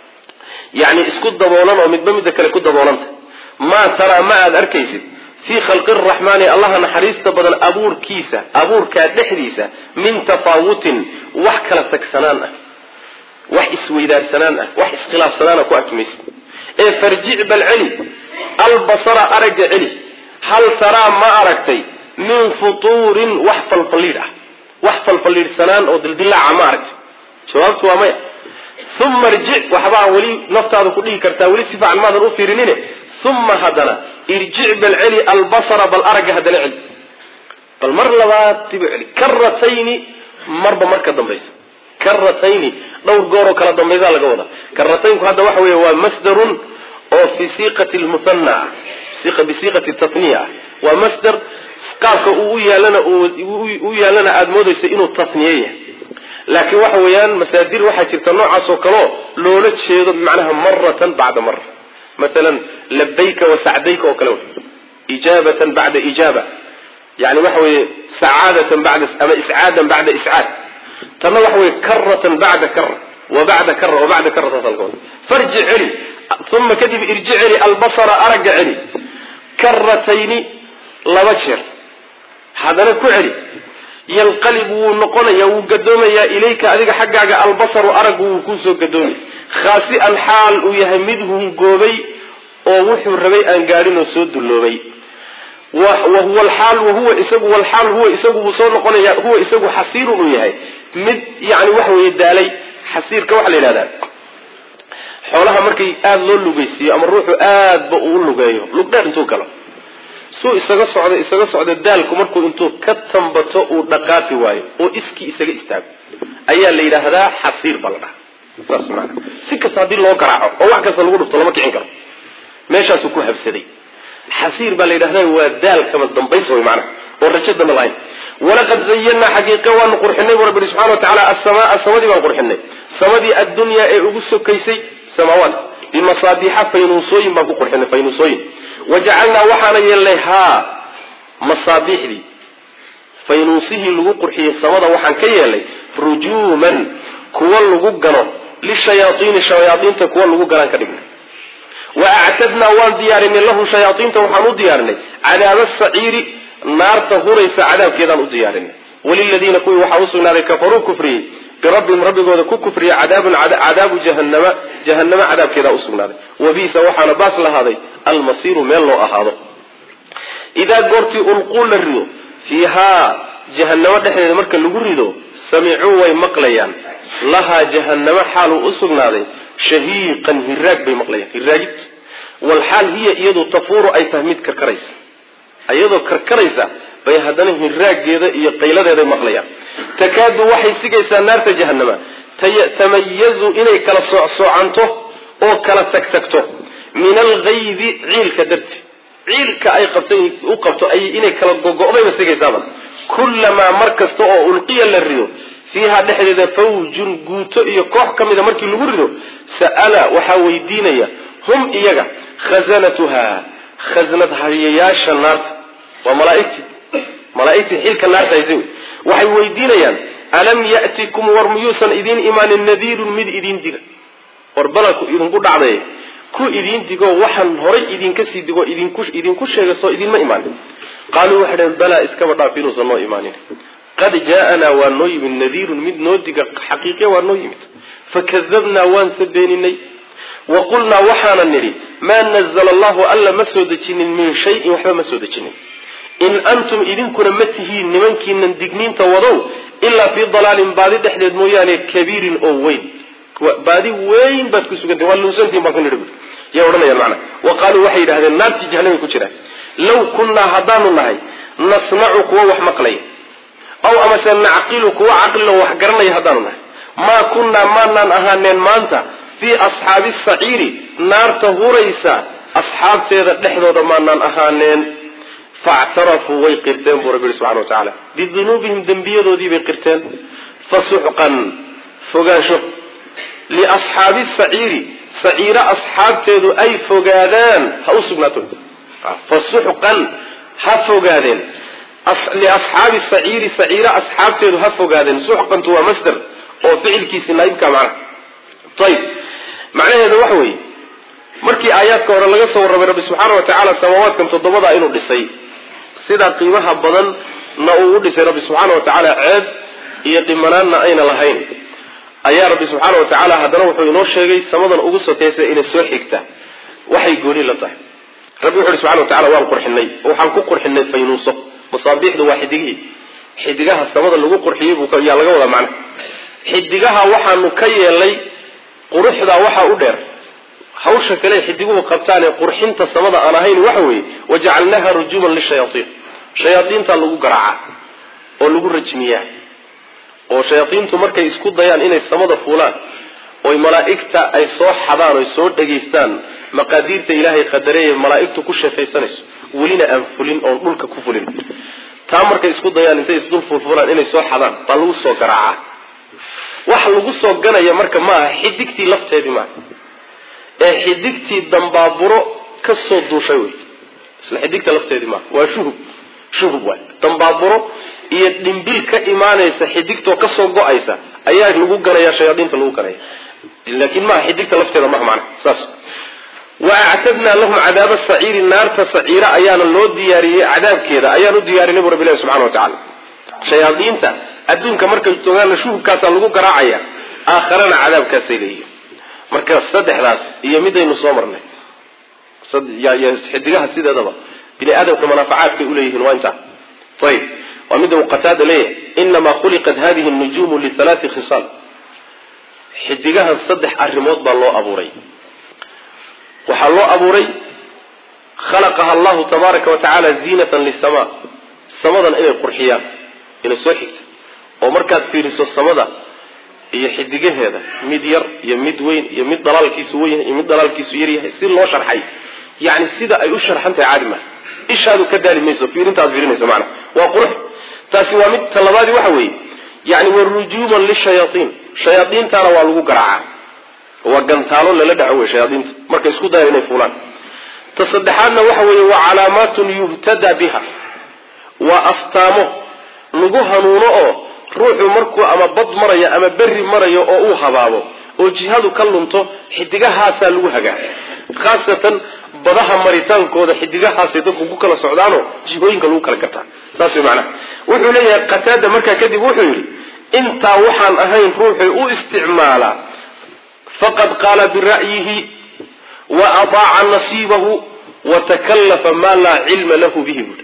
يعني اسكد دبولا ومدبمد كالكد دبولا ما ترى ما أركيسد في خلق الرحمن الله نحريست بدن أبور كيسة أبور كادحديسة من تفاوت وحكلا سكسنان wax isweydaar sanaan ah wax iskhilaaf sanaan ku akmis farji' bal ali albasara arja ali hal tara ma aragtay min futurin wax falfalid sanaan oo dildilaaca ma aragtay jawaabtu waa maya thumma irji' waxba wali naftaadu ku dhigi kartaa wali si fiican maadan u fiirinine thumma hadana irji' bal ali albasara bal arja hadana ali bal mar labaad tibi ali karratayni marba marka dambaysa كرتين دور غورو كلا دميدا laga wada كرتين هذا waxa weeye waa masdar oo fi siqati almusanna bisiqati at-tathniya wa masdar qaabka uu yeelana aad moodayso inuu tathniyeeyo laakiin waxa weeyaan masaadir waxa jirta noocaas oo kale loola jeedo macnaha maratan ba'da mar مثلا لبيك وسعديك oo kale ijabatan ba'da ijaba yani waxa weeye sa'adatan ba'da ama is'aadan ba'da is'aad تنا وحوي كرة بعد كرة وبعد كرة وبعد كرة تصلكون فرجع لي ثم كذب ارجع لي البصر أرجع لي كرتين لبشر هذا كعلي ينقلب ونقول يوجدون يا إليك أذيك حقك البصر أرجو وكوسو قدومي خاسئ الحال ويهمدهم جوبي ووحي الربيع أنقارين وسود اللوبي وهو الحال وهو إسقو والحال هو إسقو وصول نقول هو إسقو حصير وياي mid yani wax weey daalay xasiirka wax la yiraahdaa xoolaha markay aad loo lugeysiyo ama ruuxu aad ba uu lugeeyo lugdheer intuu galo soo isaga socda daalku markuu intuu ka tambato uu dhaqaaqi waayo oo iski isaga istaago ayaa la yiraahdaa xasiir balada saas macna si kasta hadii loo garaaco oo wax kasta lagu dhufto lama kicin karo meeshaas uu ku habsaday xasiir baa la yiraahdaa waa daal kama dambayso way macna oo rajada ma lahayn ولقد زينا حقيقة ونقرحنا ورب سبحانه وتعالى السماء السماء ونقرحنا سماء الدنيا أجسو كيسي سماوات بمصابيح فينوصين ما قرحنا فينوصين وجعلنا وحنا يلها مصابيح دي فينوصيه لو قرحي السماء وحن كيلي رجوما كوال لو غنو للشياطين الشياطين تكوال لو غران كدغنا واعتدنا وان ديارنا له شياطين توحنو ديارنا عذاب السعير نار تهوريس عذاب كذا وديارين وللذين كوي وحوسنا كفروا كفري بربهم ربهم كفري عذاب جهنم عذاب كذا أسمنا وبيس وحنا باس لهذا المصير من الله هذا إذا قرت ألقول الريو فيها جهنم دحين مركا لغريدو سمعوا ويمقليان لها جهنم حال أسمنا شهيقا هراج بمقليان هراجت والحال هي يدو تفور أي فهمت كركريس ayadoo karkaraysa bay hadana hiraageeda iyo qayladeeda maqlayaan takaadu waxay sigaysaa naarta jahannama tamayizu inay kala soocanto oo kala tagtagto min alghaydi ciilka darti ciilka ay qabto ay inay kala gogo'dayba sigaysaaba kullamaa mar kasta oo ulqiya la rido fiiha dhexdeeda fawjun guuto iyo koox ka mida markii lagu rido sa'ala waxaa weydiinaya hum iyaga khazanatuha khaznad hariyayaasha naarta waa malaa'igtii xilka naarta haysa waxay weydiinayaan alam ya'tikum war miyuusan idin imaanin nadiirun mid idin diga war balanku idinku dhacday ku idin digo waxaan horay idinka sii digo idinku sheega soo idinma imaanin qaaluu waxay bala iskaba dhaafinuusan noo imaanin qad jaa'ana wa nuyib nadiirun mid noo diga xaqiiqe waa noo yimid fakadabna waan sabeeninay wa qulna waxaana niri ma nazzala Allahu alla ma soo dejinin min shay'in waxba ma soo dejinin in antum idinkuna ma tihiin nimankiinan digniinta wadow ilaa fi dalaalin baadi dhexdeed mooyaane kabiirin oo weyn baadi weyn baad ku sugantay waa luusantiin baan ku nidhi yaa odhanayaan macna wa qaaluu waxay yidhahdeen naartii jahannamay ku jiraan low kunnaa haddaanu nahay nasmacu kuwa wax maqlay aw amase nacqilu kuwa caqlilo wax garanaya haddaanu nahay maa kunnaa maanaan ahaaneen maanta fii asxaabi saciiri naarta huraysa asxaabteeda dhexdooda maanaan ahaaneen factarafuu way qirteen buu rabbi subxana watacaala bidunuubihim dembiyadoodii bay qirteen fasuxqan fogaansho liasxaabi saciiri saciiro asxaabteedu ay fogaadaan ha u sugnaato fasuxqan ha fogaadeen liasxaabi saciiri saciiro asxaabteedu ha fogaadeen suxqantu waa masdar oo ficilkiisi naaibka macna ayib macnaheedu waxa weeye markii aayaadka hore laga soo warramay rabbi subxaana wa tacaala samaawaadkan toddobada inuu dhisay sidaa qiimaha badan na uu u dhisay rabbi subxaana wa tacaala ceeb iyo dhimanaanna ayna lahayn ayaa rabbi subxaana wa tacaala haddana wuxuu inoo sheegay samadan ugu sokaysa inay soo xigta waxay gooni la tahay rabbi wuxu uhi subxana wa tacala waan qurxinay oo waxaan ku qurxinay faynuuso masaabiixdu waa xidigaha samada lagu qurxiyey yaa laga wadaa macna xidigaha waxaanu ka yeelay quruxda waxaa u dheer hawsha kale xidiguhu qabtaan ee qurxinta samada aan ahayn waxa weeye wajacalnaha rujuman lishayaaiin shayaaiinta lagu garaaca oo lagu rajmiyaa oo shayaaiintu markay isku dayaan inay samada fuulaan oo malaa'igta ay soo xadaan oo soo dhageystaan maqaadiirta ilaahay qadareeyay malaa'igtu ku sheekaysanayso welina aan fulin oo dhulka ku fulin taa markay isku dayaan intay isdul fuulaan inay soo xadaan baa lagu soo garaaca wax lagu soo ganaya marka maaha xidigtii lafteedii maaha ee xidigtii dambaaburo ka soo duushay wey isla xidigta lafteedii maaha waa shuhub waay dambaaburo iyo dhimbil ka imaanaysa xidigtoo ka soo go-aysa ayaa lagu ganaya shayaadiinta lagu ganaya laakiin maaha xidigta lafteeda maaha macna saas waactadnaa lahum cadaaba saciiri naarta saciira ayaana loo diyaariyey cadaabkeeda ayaan u diyaarinay bu rabbi ilahi subxana wa tacaala shayaadiinta adduunka markay joogaanna shuhubkaasaa lagu garaacaya aakharana cadaabkaasay leeyihin marka saddexdaas iyo midaynu soo marnay xidigaha sideedaba bini aadamka manaafacaadkay uleeyihiin waa intaa ayib waa midda uu qataada leeyahay inamaa khuliqat hadihi nujuumu lialaati khisaal xidigahan 3 arrimood baa loo abuuray waxaa loo abuuray khalaqaha allahu tabaaraka wa tacaala ziinatan lisamaa samadan inay qurxiyaan inay soo xigta oo markaad fiiriso samada iyo xidigaheeda mid yar iyo mid weyn iyo mid dalaalkiisu weyn iyo mid dalaalkiisu yar yahay si loo sharxay yani sida ay u sharxantahay caadi ma ishaadu ka daali mayso fiirintaad fiirinayso macna waa qurux taasi waa mid talabaadi waxa weeye yani warujuuman lishayaaiin shayaadiintana waa lagu garaaca waa gantaalo lala dhaco wey shayaadiinta markay isku dayaan inay fuulaan ta saddexaadna waxa weeye waa calaamaatun yuhtada biha waa aftaamo lagu hanuuno oo ruuxu markuu ama bad marayo ama berri marayo oo uu habaabo oo jihadu ka lunto xidigahaasaa lagu hagaa khaasatan badaha maritaankooda xidigahaasay dadku ku kala socdaanoo jihooyinka lagu kala gartaa saas way macnaha wuxuu leeyahay qataada markaa kadib wuxuu yidhi intaa waxaan ahayn ruuxuu u isticmaalaa faqad qaala bira'yihi wa ataaca nasiibahu wa takallafa maa laa cilma lahu bihi buui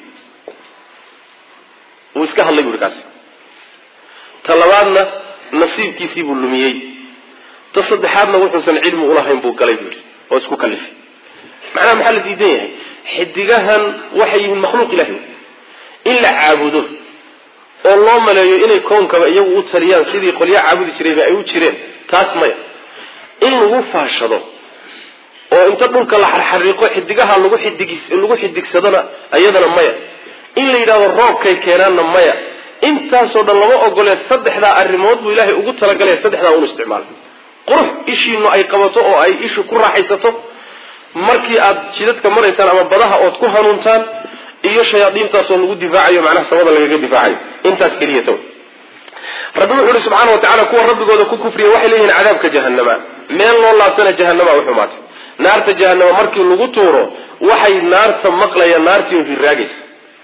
wuu iska hadlay buui kaasi ta labaadna nasiibkiisii buu lumiyey ta saddexaadna wuxuusan cilmi ulahayn buu galay buui oo isku kalifay macnaha maxaa la diidan yahay xidigahan waxay yihiin makhluuq ilahi in la caabudo oo loo maleeyo inay koonkaba iyagu u taliyaan sidii qolyo caabudi jirayba ay u jireen taas maya in lagu faashado oo inta dhulka la xariiqo xidigaha lagu xidigsadana ayadana maya in la yiraahdo roobkay keenaana maya intaasoo dhan lama ogolee saddexda arrimood buu ilaahay ugu talagalay saddexda uu isticmaal qurux ishiinu ay qabato oo ay ishu ku raaxaysato markii aad jidadka maraysaan ama badaha ood ku hanuuntaan iyo shayaadiintaasoo lagu difaacayo macnaha sabada lagaga difaacayo intaas kaliya taw rabbi wuxuu subhanahu wa ta'ala kuwa rabbigooda ku kufriya waxay leeyihiin cadaabka jahannama meel loo laabtana jahannama u xumaatay naarta jahannama markii lagu tuuro waxay naarta maqlayaan naartii hiraagaysa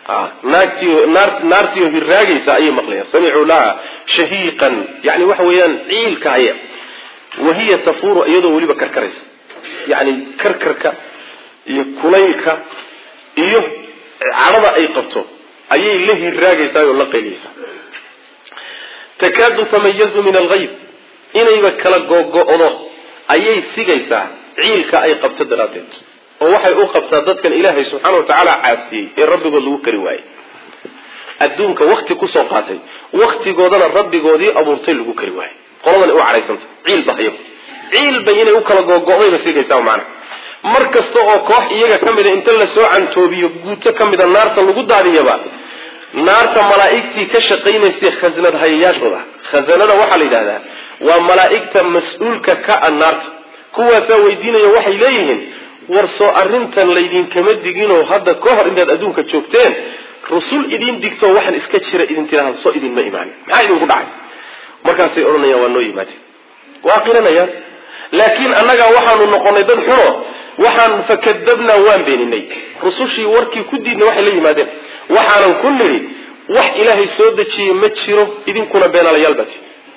naartii hiraagaysa ay maqlayaan sami'u laha shahiqan yani waxa weeyaan ciilka haya wahiya tafuru iyadoo waliba karkaraysa yani karkarka iyo kulaylka iyo carada ay qabto ayay la hiraagaysaa oo la qeyliysaa takadu tamayizu min alghayb inayba kala gogo'do ayay sigaysaa ciilka ay qabto daraadeed oo waxay u qabtaa dadkan ilaahay subxaanahu wa tacaala caasiyey ee rabbigood lagu kari waayey adduunka waqti kusoo qaatay waqtigoodana rabbigoodii abuurtay lagu kari waayey qoladan u caraysanta ciil bahayaba ciil bay inay u kala gogo'dayba sigaysaa macna mar kasta oo koox iyaga ka mida inta la soo cantoobiyo guuto ka mida naarta lagu daadiyaba naarta malaa'igtii ka shaqaynaysay khaznad hayayaashooda khazanada waxaa la yidhahdaa waa malaa'igta mas-uulka ka a naarta kuwaasaa weydiinaya waxay leeyihiin war soo arrintan laydinkama diginoo hadda ka hor intaad adduunka joogteen rusul idin digto waxaan iska jira idin tiraahdo soo idinma imaanin maxaa idinku dhacay markaasay odhanayaan waa noo yimaadeen waa qiranayaan laakiin annagaa waxaanu noqonay dad xuno waxaan fakadabnaa waan beeninay rusushii warkii ku diidna waxay la yimaadeen waxaanan ku nidhi wax ilaahay soo dejiyey ma jiro idinkuna beenaalayaal baati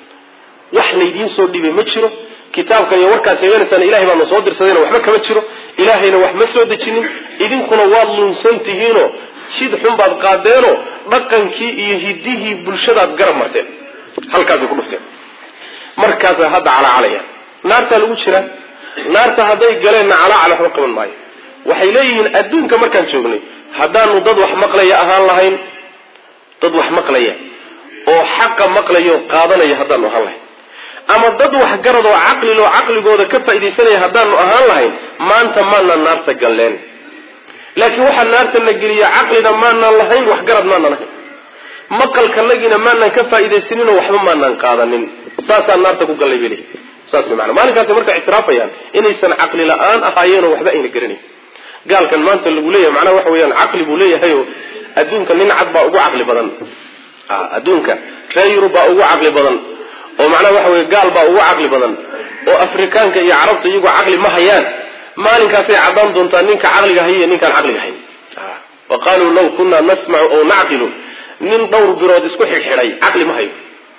wax laydiin soo dhibay ma jiro kitaabkan iyo warkaad sheeganaysaan ilahay baanu soo dirsadayna waxba kama jiro ilaahayna wax ma soo dejinin idinkuna waad lunsan tihiinoo jid xun baad qaadeenoo dhaqankii iyo hidihii bulshadaad garab marteen halkaasay ku dhufteen markaasa hadda calaacalayaan naartaa lagu jiraa naarta hadday galeenna calaacal waxba qaban maayo waxay leeyihiin adduunka markaan joognay haddaanu dad wax maqlaya ahaan lahayn dad wax maqlaya oo xaqa maqlayo qaadanaya haddaanu ahaan lahayn ama dad wax garad oo caqliloo caqligooda ka faaidaysanaya haddaanu ahaan lahayn maanta maanaan naarta galleen laakiin waxaa naarta na geliya caqlina maanaan lahayn wax garad maanaan lahayn maqalkanagina maanaan ka faaidaysaninoo waxba maanaan qaadanin saasaan naarta ku gallay beli saas macna maalinkaas marka ictiraafayaan inaysan caqli la'aan ahaayeen oo waxba ayna garanayn gaalkan maanta lagu leeyahay macnaha waxa weeyaan caqli buu leeyahay oo adduunka nin cad baa ugu caqli badan adduunka reer Yurub baa ugu caqli badan oo macnaha waxa weeye gaal baa ugu caqli badan oo afrikaanka iyo carabta iyagu caqli ma hayaan maalinkaasay cadaan doontaa ninka caqliga haya ninkaan caqliga hayn wa qaaluu law kunna nasma'u aw na'qilu nin dhowr birood isku xidhay caqli ma hayo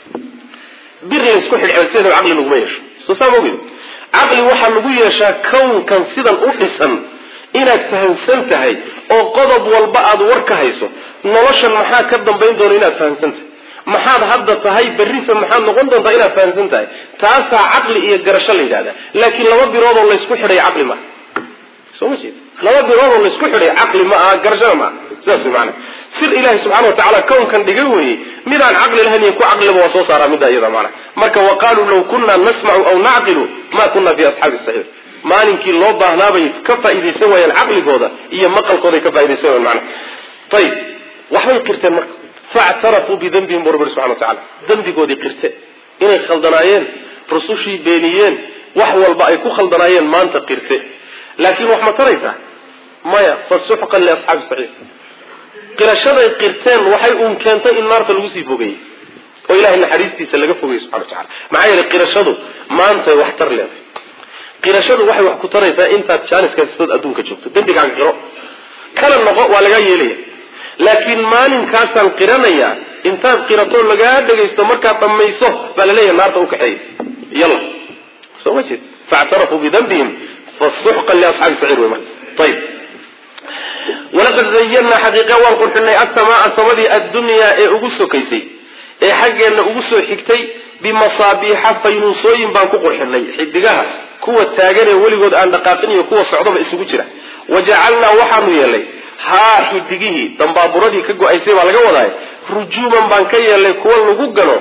bir la isku xidhay sida caqli lagu yeesho soo saamooyin caqli waxa lagu yeeshaa kownkan sidan u dhisan inaad fahamsan tahay oo qodob walba aad war ka hayso noloshan maxaa ka dambayn doona inaad fahamsan tahay maxaad hadda tahay berrisa maxaad noqon doontaa inaad fahamsan tahay taasaa caqli iyo garasho la yidhahda laakiin laba birood oo laysku xidhay caqli ma soo ma jeed laba birood oo laysku xidhay caqli ma aha garashana ma sidaas macna sir ilaahi subxaanahu wa tacaala kownkan dhigay weeye midaan caqli lahayn iyo ku caqliba waa soo saaraa midda iyada macna marka waqaaluu law kunna nasmacu aw nacqilu ma kunna fi asxaabi saxiir maalinkii loo baahnaabay ka faa'iidaysan waayeen caqligooda iyo maqalkooda ka faa'iidaysan waayeen macna tayib waxbay qirteen marka fa'tarafuu bidhanbihim rabbi subhanahu wa ta'ala dhanbigoodii qirte inay khaldanaayeen rusushii beeniyeen wax walba ay ku khaldanaayeen maanta qirte laakiin wax ma taraysa maya fasuhqan li ashabi sahih qirashaday qirteen waxay keentay in naarta lagu sii fogeeyay oo ilaahay naxariistiisa laga fogeeyay subhanahu wa ta'ala maxay yeelay qirashadu maanta wax tar leedahay qirashadu waxay wax ku taraysaa intaad jaaniska sidoo adduunka joogto dambigaaga qiro kala noqo waa laga yeelaya laakiin maalinkaasaan qiranaya intaad qirato laga dhageysto markaad dhamayso baa la leeyahay naarta u kaxeey yalla soo wajid fa'tarafu bidhanbihim fasuhqan li ashabi sa'ir wa طيب ولقد زينا حقيقه وقلنا السماء سمدي الدنيا ee ugu sokaysay ee xageena ugu soo xigtay bimasaabiha faynusooyin baan ku qurxinay xidigaha kuwa taagan ee waligood aan dhaqaaqin iyo kuwa socdaba isugu jira waja'alna waxaanu yeelay ha xidigihi dambaaburadii ka go'aysay baa laga wadaa rujuuman baan ka yeelay kuwa lagu galo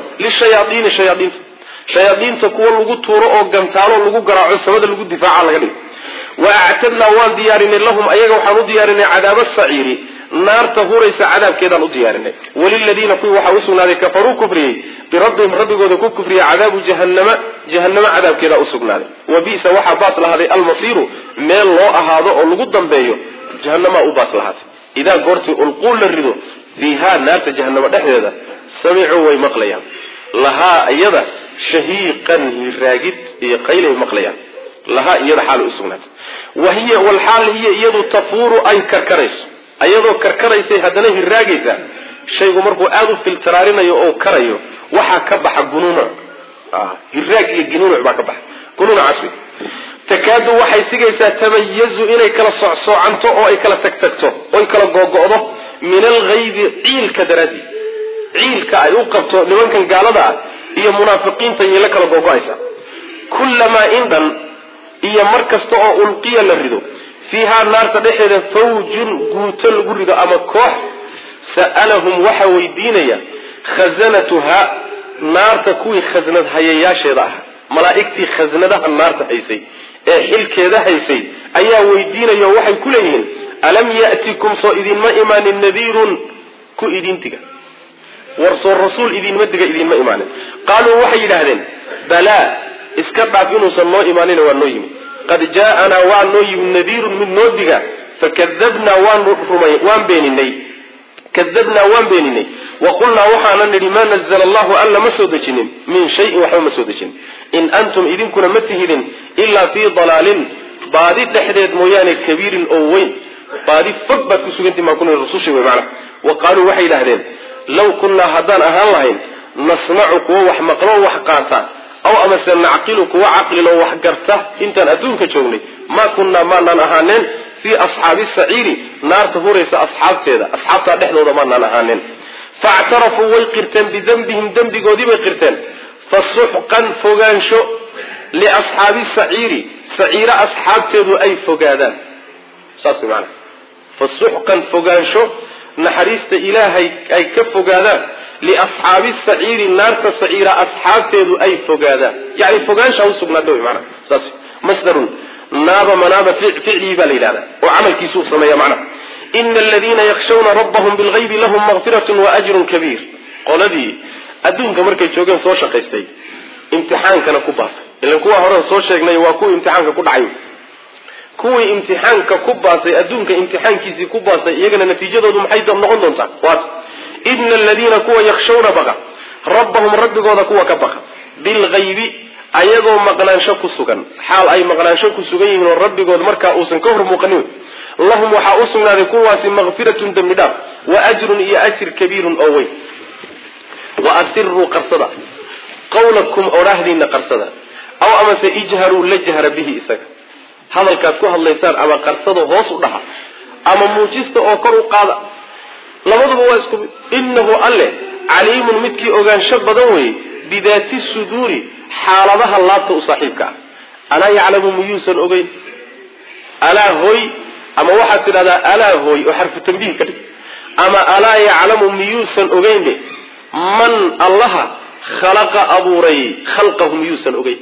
shayaadiinta kuwa lagu tuuro oo gantaalo lagu garaaco samada lagu difaaca laga dhigo waactadnaa waan diyaarinay lahum ayaga waxaan u diyaarinay cadaaba saciiri naarta huraysa cadaabkeedaan u diyaarinay waliladiina kuwii waxaa usugnaaday kafaruu kufriyey birabbihim rabbigooda ku kufriyay cadaabu jahannama cadaabkeedaa usugnaaday wabi'sa waxaa baas lahaaday almasiiru meel loo ahaado oo lagu dambeeyo jahanamaa u baas lahaatay idaa goortii ulquu la rido fiihaa naarta jahanamo dhexdeeda samicuu way maqlayaan lahaa iyada shahiiqan hiraagid iyo qaylay maqlayaan lahaa iyada xaal usugnaatay wahiya walxaal hiya iyadu tafuuru ay karkarayso ayadoo karkaraysay haddana hiraagaysa shaygu markuu aada u filtiraarinayo oo karayo waxaa ka baxa gunuunuc hiraag iyo gunuunuc baa ka baxa gunuunucaas wey takaadu waxay sigaysaa tamayazu inay kala socsocanto oo ay kala tagtagto oy kala googo'do min alghaydi ciilka daraadii ciilka ay u qabto nimankan gaalada ah iyo munaafiqiinta yay la kala googo'aysaa kullamaa indhan iyo mar kasta oo ulqiya la rido fiihaa naarta dhexeeda fawjun guuto lagu rido ama koox sa'alahum waxaa weydiinaya khazanatuhaa naarta kuwii khasnad hayayaasheeda ah malaa'igtii khasnadaha naarta haysay ee xilkeeda haysay ayaa weydiinaya oo waxay ku leeyihiin alam ya'tikum soo idinma imaanin nadiirun ku idintiga war soo rasuul idinma diga idinma imaanin qaaluu waxay yidhaahdeen balaa iska dhaaf inuusan noo imaanina waa noo yimi qad jaa'anaa waa noo yimi nadiirun mid noo diga fakadabnaa waan beeninay waqulnaa waxaana nidhi maa nazla allahu alla ma soo dejinin min shayin waxba ma soo dejinin in antum idinkuna ma tihidin ilaa fii dalaalin baadi dhexdeed mooyaane kabiirin oo weyn baadi fog baad ku sugantihin baan ku nihi rususha wey macnaha wa qaaluu waxay yidhahdeen law kunnaa haddaan ahaan lahayn nasmacu kuwa wax maqlo wax qaata aw amase nacqilu kuwa caqlilo wax garta intaan adduunka joognay maa kunnaa maanaan ahaaneen fii asxaabi saciiri naarta huraysa asxaabtaa dhexdooda maanaan ahaaneen factarafuu way qirteen bidembihim dembigoodii bay qirteen fasuxqan fogaansho liasxaabi saciiri saciiro asxaabteedu ay fogaadaan saas maana fasuxqan fogaansho naxariista ilaahay ay ka fogaadaan liasxaabi saciiri naarta saciira asxaabteedu ay fogaadaan yani fogaansha usugnaata wy maana saas masdarun naaba manaaba ficlii baa la yidhahda oo camalkiisuu sameeya macnaha ina aladiina yakshawna rabbahum bilgaybi lahum makfiratun waajrun kabiir qoladii adduunka markay joogeen soo shaqaystay imtixaankana ku baasay ilan kuwa hore soo sheegnay waa kuwii imtixaanka ku dhacay kuwii imtixaanka ku baasay adduunka imtixaankiisii ku baasay iyagana natiijadoodu maxay noqon doontaa waat ina aladiina kuwa yakshawna baqa rabbahum rabbigooda kuwa ka baqa bilgaybi ayagoo maqnaansho ku sugan xaal ay maqnaansho ku sugan yihiin oo rabbigood markaa uusan ka hor muuqanin lahum waxaa u sugnaaday kuwaasi makfiratun dembi dhaaf wa ajrun iyo ajir kabiirun oo weyn wa asiruu qarsada qawlakum odhaahdiina qarsada aw amase ijharuu la jahra bihi isaga hadalkaad ku hadlaysaan ama qarsada hoos u dhaha ama muujista oo kor u qaada labaduba waa isku mid innahu alle caliimun midkii ogaansho badan weeye bidaati suduuri xaaladaha laabta u saaxiibka ah alaa yaclamu miyuusan ogeyn alaa hoy ama waxaad tidhahdaa alaa hoy oo xarfu tambiih ka dhig ama alaa yaclamu miyuusan ogeyn man allaha khalaqa abuuray khalqahu miyuusan ogeyn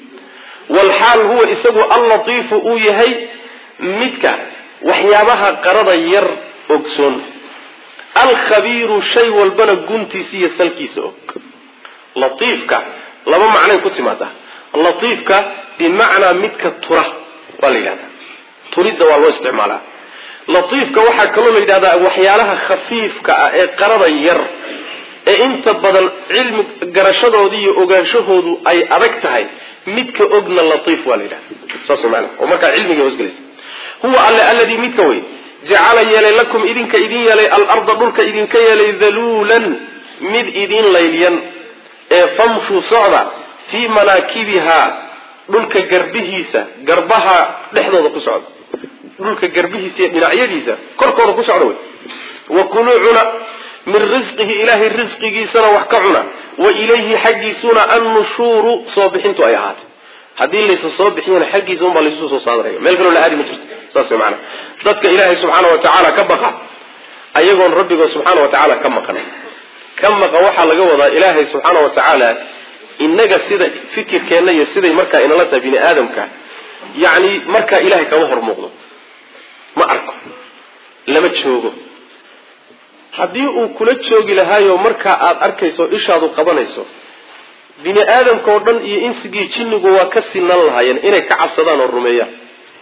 walxaal huwa isagu allatiifu uu yahay midka waxyaabaha qarada yar ogsoon alkhabiiru shay walbana guntiisa iyo salkiisa og latiifka laba macnay ku timaadaa latiifka bimacnaa midka tura waa la yidhahdaa turidda waa loo isticmaalaa latiifka waxaa kaloo la yidhahdaa waxyaalaha khafiifka ah ee qarada yar ee inta badan cilmi garashadooda iyo ogaanshahoodu ay adag tahay midka ogna latiif waa la yidhahda saas maana oo markaa cilmiga hoosgelaysa huwa alle alladii midka wey jacala yeelay lakum idinka idin yeelay alarda dhulka idinka yeelay daluulan mid idin laylyan ee famshuu socda fii manaakibihaa dhulka garbihiisa garbaha dhexdooda ku socda dhulka garbihiisa iyo dhinacyadiisa korkooda ku socda wey wakuluu cuna min risqihi ilaahay risqigiisana wax ka cuna wa ilayhi xaggiisuna annushuuru soo bixintu ay ahaatay haddii laysa soo bixiyana xaggiisa unbaa laysu soo saadaraya meel kaloo la aadi ma jirto saas maana dadka ilaahay subxaana wa tacaala ka baqa ayagoon rabbigood subxaana wa tacaala ka maqan ka maqa waxaa laga wadaa ilaahay subxaana wa tacaala inaga sida fikirkeenna iyo siday markaa inala tahay bini aadamka يعني مركا إلهي كوهر مغضو ما أركو لما تشوغو haddii uu kula joogi lahaayo marka aad arkayso ishaadu qabanayso bini aadamka oo dhan iyo insigii jinnigu waa ka sinan lahaayeen inay ka cabsadaan oo rumeeyaan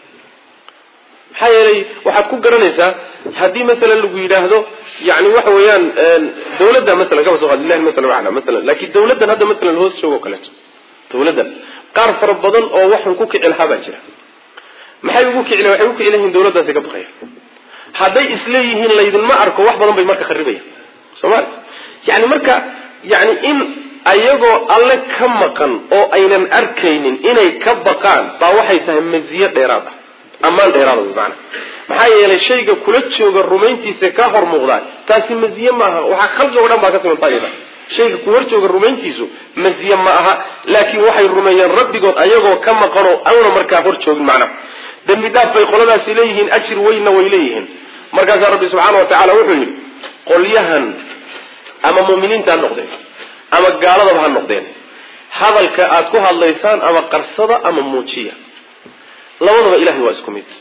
hayray waxaad ku garanaysaa haddii mesela lagu yiraahdo yani waxa weeyaan dawladda mesela ka soo qadilahay mesela laakiin dawladdan hadda mesela hoos joogo kale dawladdan qaar fara badan oo waxan ku kicil haba jira maxay ugu kicilay waxay ugu kicilayeen dawladdaasi ka baqay hadday isleeyihiin laydin ma arko wax badan bay marka kharibayaan Soomaali yani marka yani in ayagoo alle ka maqan oo aynan arkaynin inay ka baqaan baa waxay tahay maziyo dheeraad ah amaan dheeraad ah macna maxaa yeelay shayga kula jooga rumayntiisa ka hor muuqda taasi maziyo ma aha waxa khalqiga oo dhan baa ka timaanayda shayga ku hor jooga rumayntiisu maziyo ma aha laakiin waxay rumeeyeen rabbigood ayagoo ka maqan oo awna marka hor joogin macna dambi dhaaf bay qoladaasi leeyihiin ajir weyna way leeyihiin markaas rabbi subhanahu wa ta'ala wuxuu yiri qolyahan ama muuminiinta noqdeen ama gaalada ha noqdeen hadalka aad ku hadlaysaan ama qarsada ama muujiya labadaba ilaahi waa isku mid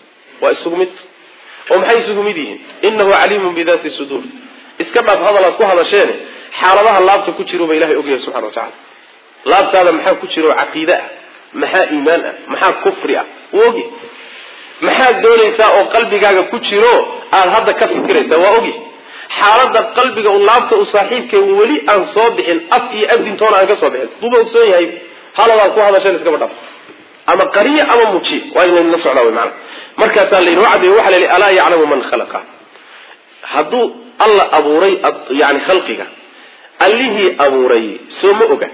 oo maxay isugu mid yihiin innahu alimun bi dhati sudur iska dhaaf hadal aad ku hadasheen xaaladaha laabta ku jiro ba ilaahi ogeeyay subhanahu wa ta'ala laabtaada maxaa ku jiro aqeeda maxaa iimaan ah maxaa kufri ah ogi maxaa doonaysaa oo qalbigaaga ku jiro aad hadda ka fikiraysaa waa ogi xaaladda qalbiga u laabta u saaxiibkay wali aan soo bixin af iyo adintoona aan ka soo bixin duba ogsoon yahay halada ku hadashan iska badaf ama qariya ama muji waa in la socdaa macna markaas la yiraahdo waxa la ilaa ya'lamu man khalaqa hadu alla abuuray yani khalqiga allihi abuuray soo ma oga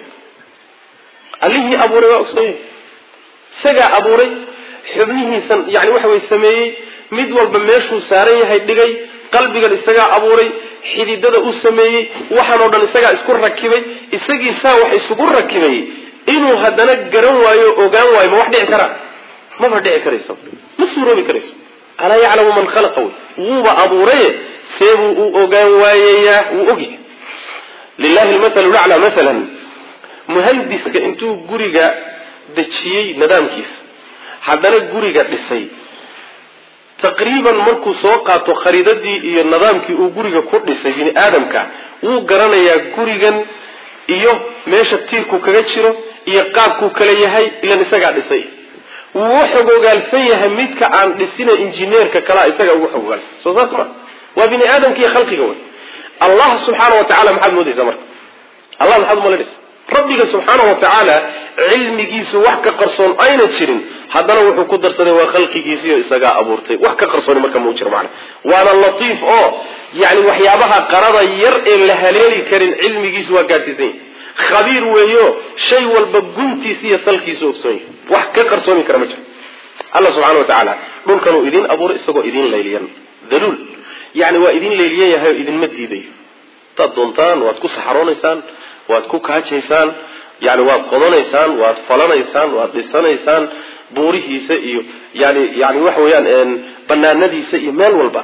allihi abuuray waa ogsoon saga abuuray xubnihiisan yani waxa way sameeyay mid walba meeshuu saaran yahay dhigay qalbiga isaga abuuray xididada u sameeyay waxaan oo dhan isaga isku rakibay isagii saa wax isugu rakibay inuu hadana garan waayo ogaan waayo ma wax dhici kara ma dhici karayso ma suuroobi karayso ala ya'lamu man khalaqa wuba abuuray seebu uu ogaan waayaya uu ogi lillahi almathalu a'la mathalan muhandiska intuu guriga dajiyay nidaamkiisa haddana guriga dhisay taqriiban markuu soo qaato khariidadii iyo nidaamkii uu guriga ku dhisay bini aadamka uu garanayaa gurigan iyo meesha tiirku kaga jiro iyo qaabku kala yahay ila isaga dhisay uu xogogaalsan yahay midka aan dhisina injineerka kala isaga ugu xogogaalsan soo saasma waa bini aadamkii khalqiga way Allah subhanahu wa ta'ala maxad moodaysa marka Allah maxad moodaysa rabbiga subhanahu wa ta'ala cilmigiisu wax ka qarsoon ayna jirin haddana wuxuu ku darsaday waa khalqigiisa iyo isaga abuurtay wax ka qarsoon marka ma jiro macna waana latiif oo yani waxyaabaha qarada yar ee la haleeli karin cilmigiisu waa gaarsiisay khabiir weeyo shay walba guntiisa iyo salkiisu ogsoon wax ka qarsoon kara ma jiro Allah subhanahu wa ta'ala dhulkan uu idin abuuray isagoo idin leeyliyan dalul yani waa idin leeyliyan yahay idin ma diiday tad doontaan waad ku saxaroonaysaan waad ku kaajeysaan يعني وقضنيسان وفلانيسان ودسانيسان بوريhiisa iyo yani wax weeyaan banaanadiisa iyo meel walba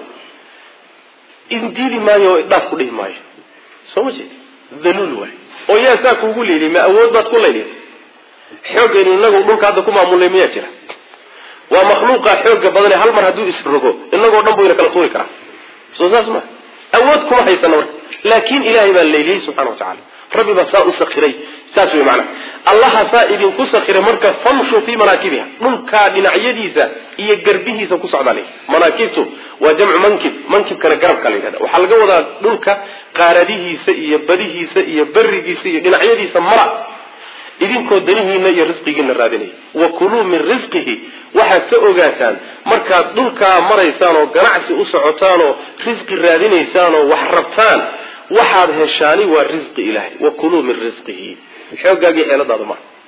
indiidi maayo dhaaf ku dhimaayo soo ma jeed dalul way oo yaasa kuugu leeyay ma awood baad ku leeyay xoogeen inagu dhulka hadda ku maamulay miyaa jira waa makhluuqa xoog badan hal mar haduu isrogo inagoo dhan buu ina kala tuuri karaa soo saasma awood kuma haysan marka laakiin ilaahay baa leeyay subhanahu wa ta'ala rabbi baa usakhiray taas way macna allah saa'idin ku sakhiray marka famshu fi manakibiha dhulka dhinacyadiisa iyo garbihiisa ku socdaalay manakibtu waa jamcu mankib kana garab kale yiraahdo waxa laga wadaa dhulka qaaradihiisa iyo badihiisa iyo barigiisa iyo dhinacyadiisa mara idinkoo danihiina iyo risqigiina raadinay wa kulu min rizqihi waxa ta ogaataan marka dhulka maraysaan oo ganacsi u socotaan oo risqi raadinaysaan oo wax rabtaan waxaad heshaani waa risqi ilaahay wa kulu min rizqihi xoogagi xeeladaada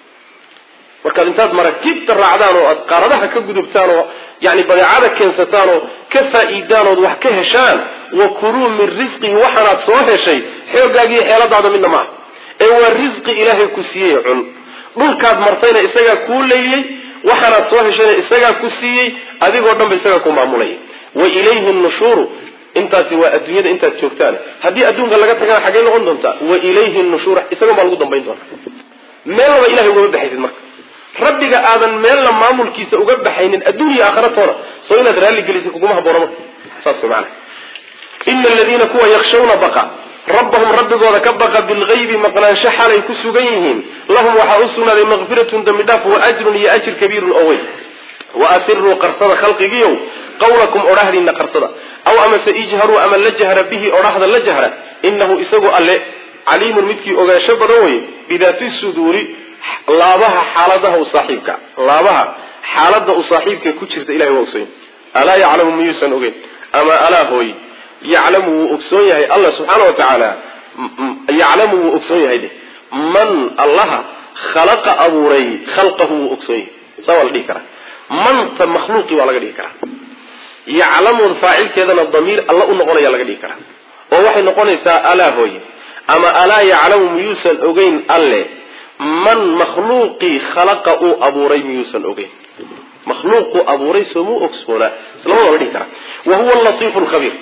marka intaad marakibta raacdaan oo aad qaradaha ka gudubtaan oo yani badeecada keensataan oo ka faa'iidaan oo wax ka heshaan wa kulu min rizqihi waxaad soo heshay xoogagi xeeladaada midna ma ee waa risqi ilaahay ku siiyay cun dhulkaad martayna isaga ku leeyay waxaad soo heshay isaga ku siiyay adigoo dhanba isaga ku maamulay wa ilayhi an-nushur intaasi waa adduunyada intaad joogtaan hadii adduunka laga tagana xagee noqon doonta wa ilayhi an-nushur isaga ma lagu dambayn doona meel walba ilaahay uga baxaysid marka rabbiga aadan meel la maamulkiisa uga baxaynin adduunya aakhiratoona soo inaad raalli gelisay kuguma habboona marka saas macna ina aladiina kuwa yakshawna baqa rabbahum rabbigooda ka baqa bilghaybi maqnaansho xalay ku sugan yihiin lahum waxaa u sugnaaday maqfiratun dambi dhaaf wa ajrun iyo ajir kabiirun oo weyn wa asiruu qarsada khalqigiyow qawlakum odhahdiina qarsada aw amase ijharuu ama la jahra bihi odhahda la jahra inahu isagu alle caliimun midkii ogaansho badan weye bidaati suduuri laabaha xaaladaha u saaxiibka laabaha xaalada u saaxiibka ku jirta ilahay waa ogsoon alaa yaclamu miyuusan ogeyn ama alaa hooy yaclamu wuu ogsoon yahay allah subxaana wa tacaala yaclamu wuu ogsoon yahay de man allaha khalaqa abuuray khalqahu wuu ogsoon yahay saa waa la dhihi karaa manta makhluuqii waa laga dhihi karaa yaclamu faacilkeedana damiir alla u noqonaya laga dhihi karaa oo waxay noqonaysaa alaa hooy ama alaa yaclamu miyuusan ogeyn alle man makhluuqii khalaqa uu abuuray miyuusan ogeyn makhluuquu abuuray soomuu ogsoonaa islamada la dhihi karaa wahuwa alatiifu alkhabiir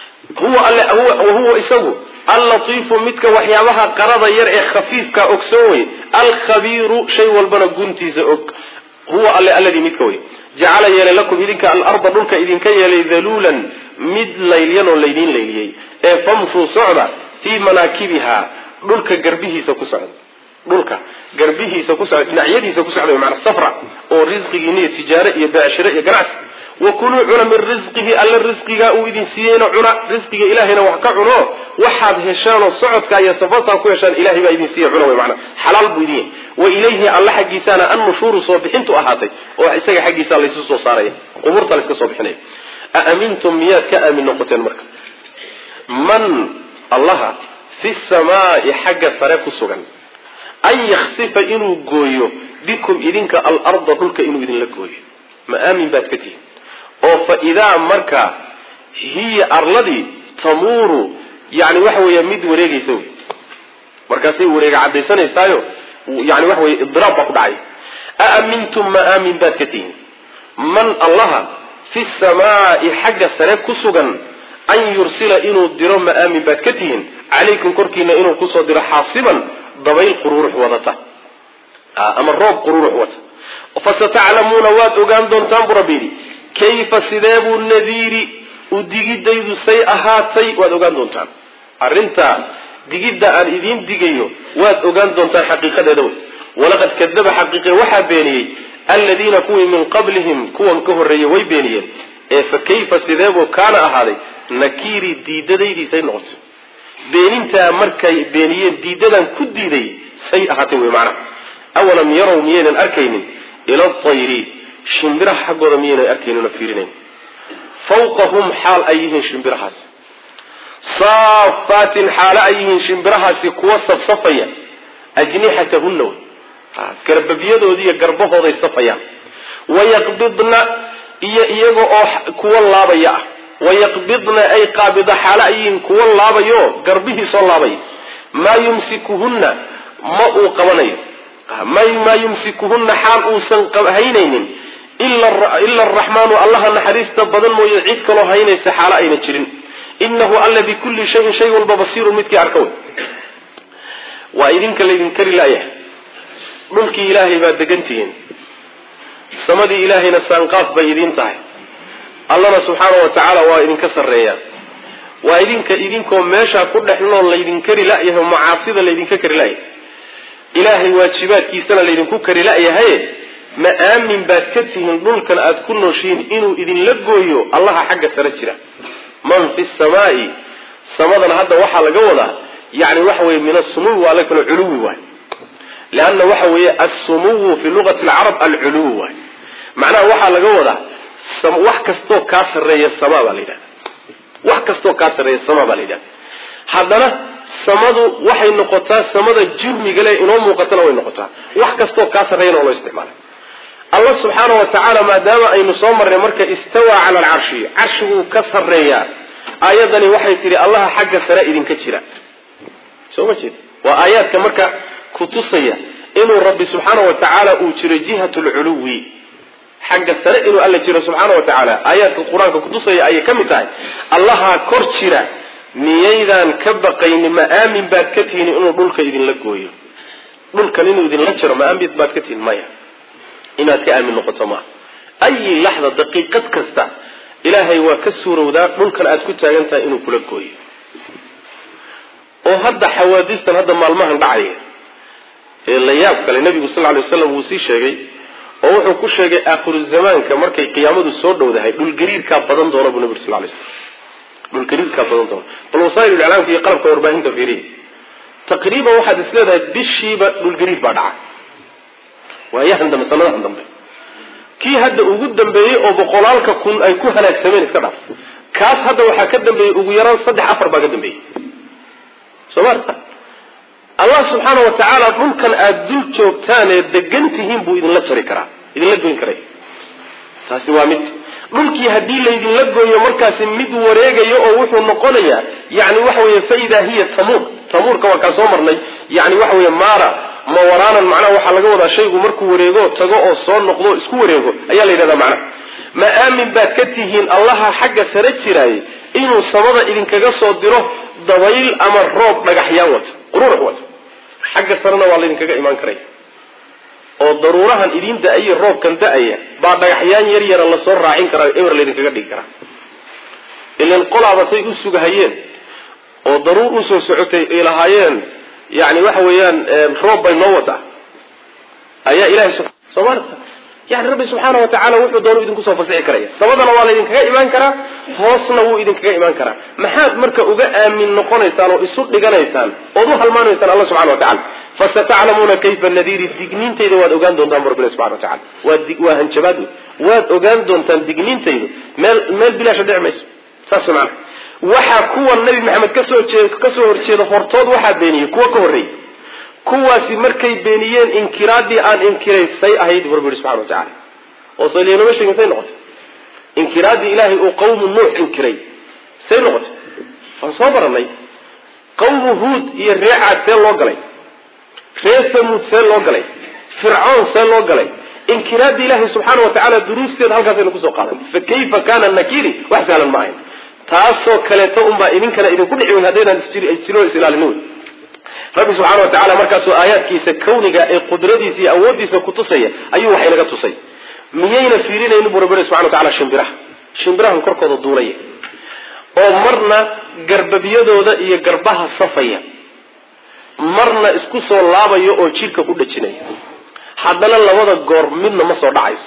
huwa isagu allatiifu midka waxyaabaha qarada yar ee khafiifka ogsoon wey alkhabiiru shay walbana guntiisa og huwa alle alladii midka wey jacala yeelay lakum idinka alarda dhulka idinka yeelay daluulan mid laylyan oo laydiin layliyey ee famshuu socda fii manaakibiha dhulka garbihiisa ku socda dhulka garbihiisa ku socda dhinacyadiisa ku socda macna safra oo risqigiina iyo tijaaro iyo beecshiro iyo ganacsi wakuluu cuna min risqihi alla risqigaa uu idin siiyeyna cuna risqiga ilaahayna wax ka cuno waxaad heshaanoo socodkaa iyo safartaa ku heshaan ilahay baa idin siiya cuna wey macna xalaal buu idin yahay wa ilayhi alla xaggiisaana annushuuru soo bixintu ahaatay oo isaga xaggiisa laysu soo saaraya qubuurta la iska soo bixinaya aamintum miyaad ka aamin noqoteen marka man allaha fi samaa'i xagga sare ku sugan an yaksifa inuu gooyo bikum idinka alarda dhulka inuu idinla gooyo ma aamin baad ka tihin oo fa idaa marka hiya arladii tamuuru yani waxa weeye mid wareegaysa wey markaasay wareega caddaysanaysaayo yani waxa weye idraab baa ku dhacay aamintum ma aamin baad ka tihin man allaha fi samaa'i xagga sare ku sugan an yursila inuu diro ma aamin baad ka tihin calaykum korkiina inuu kusoo diro xaasiban dabayl qururux wadata ama roob qururux wata fasataclamuuna waad ogaan doontaan bu rabbi yidhi kayfa sidee buu nadiiri u digidaydu say ahaatay waad ogaan doontaan arrintaa digidda aan idiin digayo waad ogaan doontaan xaqiiqadeeda wey walaqad kadaba xaqiiqe waxaa beeniyey aladiina kuwii min qablihim kuwan ka horreeyey way beeniyeen ee fa kayfa sidee buu kaana ahaaday nakiiri diidadaydiisay noqotay beenintaa markay beeniyeen diidadan ku diiday say ahaatay wey macnaha awalam yarow miyaynan arkaynin ila atayri shimbiraha xaggooda miyaynan arkaynin oo fiirinayn fawqahum xaal ay yihiin shimbirahaasi saafaatin xaalo ay yihiin shimbirahaasi kuwa safsafaya ajnixatahunna wey garbabyadooda iyo garbahooday safayaan wayaqbidna iyo iyaga oo kuwa laabaya ah wayaqbidna ay qaabida xaalo ay yihiin kuwa laabayo garbihii soo laabaya maa yumsikuhunna ma uu qabanayo maa yumsikuhunna xaal uusan haynaynin ila araxmaanu allaha naxariista badan mooye cid kaloo haynaysa xaalo ayna jirin inahu alla bikulli shayin shay walba basiirun midkii arka wey waa idinka laydin kari la'yahay dhulkii ilaahay baad degan tihiin samadii ilaahayna saanqaaf bay idiin tahay allana subxaana wa tacaala waa idinka sarreeyaa waa idinkoo meeshaa ku dhex nool laydin kari la'yahay macaasida laydinka kari la'yahay ilaahay waajibaadkiisana laydinku kari la'yahaye ma aamin baad ka tihiin dhulkan aad ku nooshihiin inuu idinla gooyo allaha xagga sare jira man fi samaa'i samadan hadda waxaa laga wadaa yani waxa weye min asumuwi waa la kalo culuwi waay leanna waxa weeye assumuwu fi luqati alcarab alculuwi waay macnaha waxaa laga wadaa wax kastoo kaa sarreeya samaa baa la yidhahda wax kastoo kaa sarreeya samaa baa la yidhahda haddana samadu waxay noqotaa samada jurmiga le inoo muuqatana way noqotaa wax kastoo kaa sarreeyana oo loo isticmaalay allah subxaana wa tacaala maadaama aynu soo marnay marka istawaa cala alcarshi carshiguu ka sarreeyaa aayadani waxay tihi allaha xagga sare idinka jira soo ma jeed waa aayaadka marka kutusaya inuu rabbi subxaana wa tacaala uu jiro jihat lculuwi xagga sare inuu alla jiro subxaana wa tacaala aayaadka qur-aanka kutusaya ayay ka mid tahay allahaa kor jira miyaydaan ka baqayni ma aamin baad ka tihin inuu dhulka idinla gooyo dhulkan inuu idinla jiro ma aamin baad ka tihin maya inaad ka aamin noqoto ma ay lahda daqiiqad kasta ilaahay waa ka suurowdaa dhulkan aad ku taagan tahay inuu kula gooyo oo hadda xawaadistan hadda maalmahan dhacaya ee la yaab kale nabigu sallallahu alayhi wasallam uu sii sheegay oo wuxuu ku sheegay aakhiru zamaanka markay qiyaamadu soo dhowdahay dhul gariirka badan doona buu nabigu sallallahu alayhi wasallam dhul gariirka badan doona bal wasaa'il al-i'laamka iyo qalabka warbaahinta fiiriye taqriiban waxaad isleedahay bishiiba dhul gariir baa dhaca waayahan dambe sanadahan dambe kii hadda ugu dambeeyay oo boqolaalka kun ay ku halaagsameen iska dhaaf kaas hadda waxaa ka dambeeyay ugu yaraan 3-4 baa ka dambeeyay somarta Allah subhanahu wa ta'ala dhulkan aad dul joogtaan ee degantihiin buu idin la jari karaa idin la goyn karay taasi waa mid dhulkii hadii la idin la gooyo markaas mid wareegayo oo wuxuu noqonayaa yaani waxa weeye fayda hiya tamurka waa ka soo marnay yaani waxa weeye maara ma waraanan macnaha waxa laga wadaa shaygu markuu wareego tago oo soo noqdo isku wareego ayaa la yiraahdaa macnaha ma aamin baad ka tihiin allaha xagga sare jiray inuu samada idin kaga soo diro dabayl ama roob dhagaxyaan wata quruur wata xagga sarena waa la idin kaga iimaan karay oo daruurahan idin da'ay roobkan da'aya baa dhagaxyaan yar yar la soo raacin karaa ewer la idin kaga dhigi karaa ilaan qolaabatay u sugahayeen oo daruur u soo socotay ilaahayeen يعني waxa weeyaan roob bay noo wata ayaa ilaahay subhanahu يعني rabbi subhanahu wa ta'ala wuxuu doono idinku soo fasixi karaya sabadana waa la idin kaga iimaan karaa hoosna wuu idin kaga iimaan karaa maxaad marka uga aamin noqonaysaan oo isu dhiganaysaan oo u halmaanaysaan Allah subhanahu wa ta'ala fasata'lamuna kayfa nadiri digniintayda waad ogaan doontaan rabbi subhanahu wa ta'ala waa hanjabaad waad ogaan doontaan digniintayda meel bilaash dhicmayso saasuma waxa kuwa nabi maxamed ka soo horjeeda hortood waxa beeniyay kuwa ka horeeyay kuwaasi markay beeniyeen inkiraadii aan inkiraysay ahayd rabbi subhanahu wa ta'ala oo saleeyno ma sheegay noqotay inkiraadii ilaahay oo qowm nuux inkiray say noqotay oo soo baranay qowm huud iyo reecaad see loo galay reer samud see loo galay fircoon see loo galay inkiraadii ilaahay subhanahu wa ta'ala duruusteed halkaas aynu ku soo qaadan fa kayfa kana nakiri wax saalan maayn taasoo kaleeto umba idinkana idinku dhici weyn haddaynan isjiro islaalinu rabbi subhanahu wa ta'ala markaasoo aayaadkiisa kawniga ee qudradiisa iyo awoodiisa ku tusaya ayuu wax inaga tusay miyayna fiirinaynu rabbi subhanahu wa ta'ala shimbiraha korkooda duulaya oo marna garbabiyadooda iyo garbaha safaya marna isku soo laabayo oo jirka ku dhajinaya haddana labada goor midna ma soo dhacayso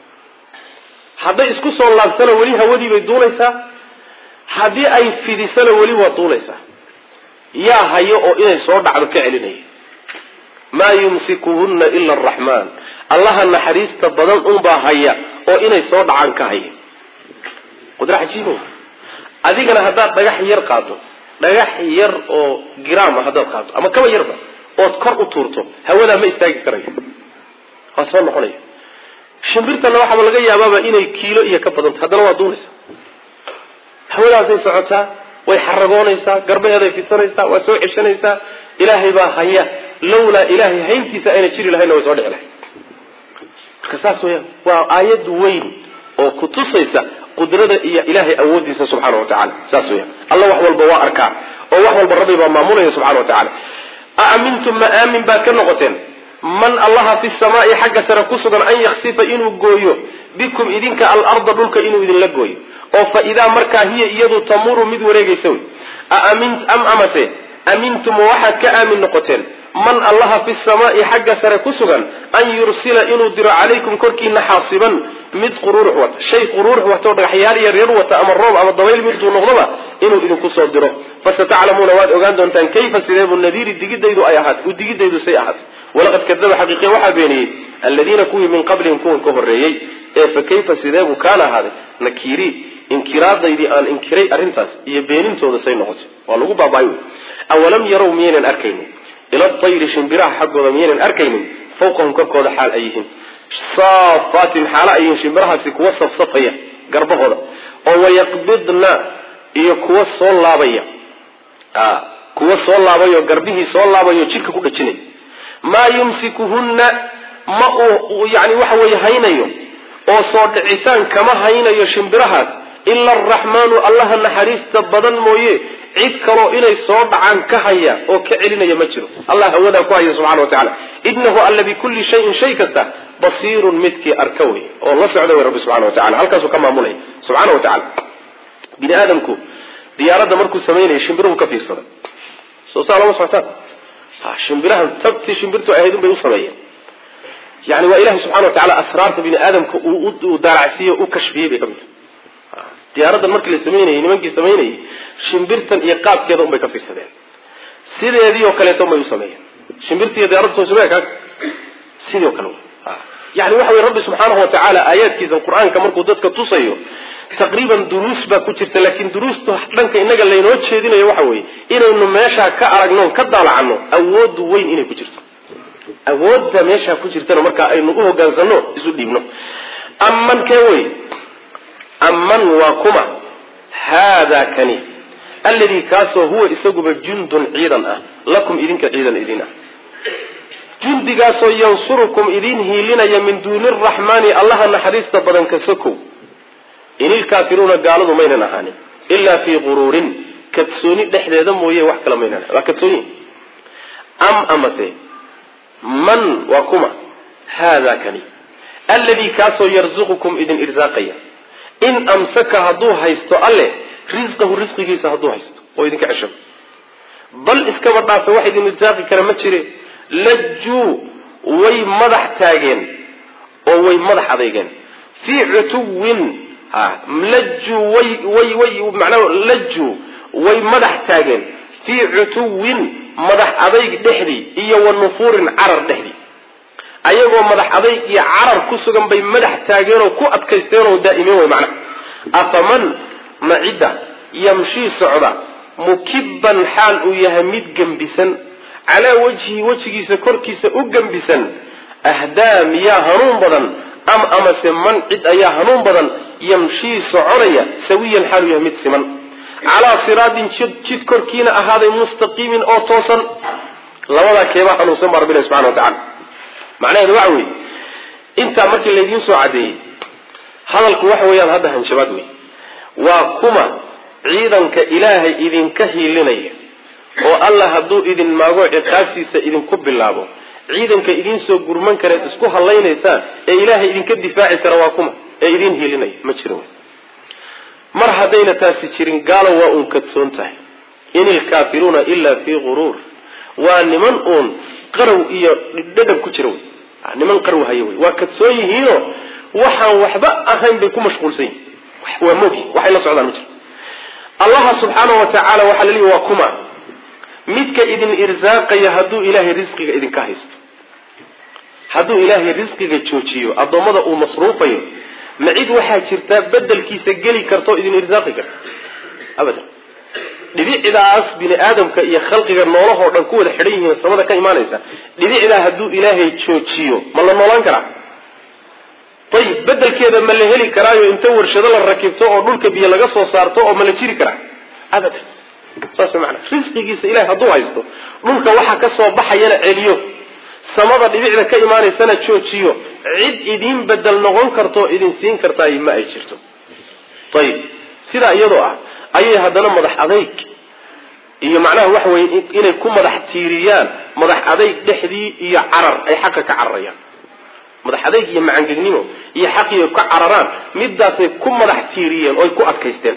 hadday isku soo laabsana wali hawadii bay duulaysaa hadii ay fidisana wali waa duulaysaa yaa hayo oo inay soo dhacdo ka celinay ma yumsikuhunna illa arrahman allah naxariista badan baa haya oo inay soo dhacaan ka haya qudra ajiibo adigana hadaa dhagax yar qaato dhagax yar oo gram hadaa qaato ama kaba yarba oo kor u tuurto hawada ma istaagi karayo soo noqonay shimbirtana waxa laga yaabaa inay kiilo iyo ka badan hadana waa duulaysaa hawadaasay socotaa way xaragoonaysaa garbaheeday fitanaysaa waa soo ceshanaysaa ilaahay baa haya lawla ilaahay hayntiisa ayna jiri lahayna way soo dhici lahayd marka saas waa aayad weyn oo ku tusaysa qudrada iyo ilaahay awoodiisa subhanahu wa ta'ala saas Allah wax walba waa arkaa oo wax walba rabbi baa maamulaya subhanahu wa ta'ala aamintum ma aamin baa ka noqoteen man Allah fi samaa'i xagga sare ku sugan an yakhsifa inuu gooyo bikum idinka al-ardh dhulka inuu idin la gooyo oo fa idaa markaa hiya iyadu tamuru mid wareegaysa amamate amintum waxaad ka aamin noqoteen man allaha fi samaa'i xagga sare ku sugan an yursila inuu diro calaykum korkiina xaasiban mid quruurux wata shay quruurux wata oo dhagaxyaal yar wata ama roob ama dabayl miduu noqdoba inuu idinku soo diro fasataclamuuna waad ogaan doontaan kayfa sideebu nadiiri digidaydu ay ahaat u digidaydu say ahaat walaqad kadaba xaqiiqi waxaa beeniyey aladiina kuwii min qablihim kuwan ka horreeyey ee fa kayfa sideebu kaana ahaaday nakiri inkiraadaydii aan inkiray arrintaas iyo beenintooda say noqotay waa lagu baabaayo awalam yarow miyaynan arkaynin ila tayri shimbiraha xaggooda miyaynan arkaynin fawqahum korkooda xaal ay yihiin saafatin xaala ay yihiin shimbirahaasi kuwa safsafaya garbahooda oo wayaqbidna iyo kuwa soo laabayo garbihii soo laabayo jidhka ku dhajinay maa yumsikuhunna ma uu yani waxa weeye haynayo oo soo dhicitaan kama haynayo shimbirahaas illa arrahmaanu allaha naxariista badan mooye cid kaloo inay soo dhacaan ka haya oo ka celinaya ma jiro allah hawada ku haya subhanahu wa ta'ala innahu alla bikulli shay'in shay kasta بصير متك أركوي والله سعده رب سبحانه وتعالى هل كاسو كما مولي سبحانه وتعالى بني آدمكو ديارة مركو سمين يشمبره كفير صدا سوصى الله سبحانه شمبرها تبتي شمبرته أهيدون بيوصمين يعني وإله سبحانه وتعالى أسرارت بني آدمكو ودارعسية وكشفيه بكمت ديارة مركو سمين ينمنكي سمين شمبرتا يقاب كذا بكفير صدا سيدي يدي وكاليتهم بيوصمين شمبرتي ديارة سوسمين سيدي وكالوه يعني وحوي رب سبحانه وتعالى آيات كذا القرآن كمركو دادك تصيو تقريبا دروس باكوترت لكن دروس تحدنك إنك اللي ينوت شيدين يوحوي إنه ماشا كأرقنون كدال عنه أود وين إنه كوترت أود ماشا كوترتنا مركا إنه أوه قانسانو يسود ديبنو أمن كوي أمن واكما هذا كني الذي كاسو هو إساقب جند عيدا لكم إذنك عيدا إذنا جندقاسو ينصركم إذن هيلنا من دون الرحمن الله نحريس تبدن كسكو إن الكافرون قالوا مين نهاني إلا في غرور كتسوني دحد دم ويا وحكى لمين لا كتسوني أمسي من وكما هذا كني الذي كاسو يرزقكم إذن إرزاقيا إن أمسك هدوه هيستو الله رزقه سهدوه هيستو وإذن كعشب بل إسكبر في واحد إرزاقي كلمة شري لجوا وي مدح تاجين أو وي مدح عضيجين في عتو لجوا وي معناه لجوا وي مدح تاجين في عتو مدح عضيج دحري إيه والنفور عرر دحري أيوة مدح عضيج عرر كسرهم بين مدح تاجين وكو أبكيستين دائمين ومعنى أفمن معدة يمشي صعدا مكبا حال ويهميد جنبسا على وجهي سكركي سأقم بسن أهدام يا هنون بدن أم سمن عد يا هنون بدن يمشي سعريا سويا الحال يهمت سمن على صراط شد كركينا هذا مستقيم أو توصل لولا كيما حنوسم ربنا سبحانه وتعالى معناه الوعوي انت مركي اللي ينسوا عدي هذا الكوحويا هذا هنشبادوي وكما عيدا كإلهي إذن كهي لنيه oo Allah haduu idin maago ciqaabtiisa idin ku bilaabo ciidanka idin soo gurman kare isku halaynaysan ee Ilaahay idin ka difaaci kara waa kuma ee idin helinay ma jiro mar hadayna taasi jirin gaalo waa un kadsoon tahay inil kaafiruna illa fi ghurur waa niman un qarow iyo dhadhab ku jiro niman qarow hayo waa kadsoon yihiino waxaan waxba ahayn bay ku mashquulsan waa moogi waxay la socdaan ma jiro Allah subhanahu wa ta'ala waxa leeyahay waa kuma midka idin irsaaqaya haduu ilaahay risqiga idin ka haysto haduu ilaahay risqiga joojiyo adoomada uu masruufayo macid waxa jirta bedelkiisa gali karto idin irsaaqi karto abadan dhibicidaas bini aadamka iyo khalqiga noolaha dhan ku wada xidhan yihiin samada ka iimaanaysa dhibicida haduu ilaahay joojiyo ma la noolaan karaa tayib bedelkeeda ma la heli karaayo inta warshado la rakibto oo dhulka biyo laga soo saarto oo ma la jiri karaa abadan saas macna risqigiisa ilaahay haduu haysto dhulka waxa ka soo baxayana celiyo samada dhibicda ka iimaanaysana joojiyo cid idin bedel noqon karto idin siin kartaa ma ay jirto tayib sida iyadoo ah ayay hadana madax adayg iyo macnaha wax weyn inay ku madax tiiriyaan madax adayg dhexdii iyo carar ay xaq ka cararayaan madax adayg iyo macangegnimo iyo xaq iyo ka cararaan midaasay ku madax tiiriyeen oo ay ku adkaysteen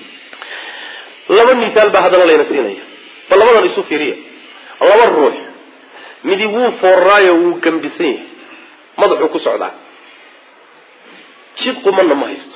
laba misaal baa hadana leena siinaya labadan isu fiiriya laba ruux midi wuu foraayo wuu gambisan madaxu ku socdaa jid qumana ma haysto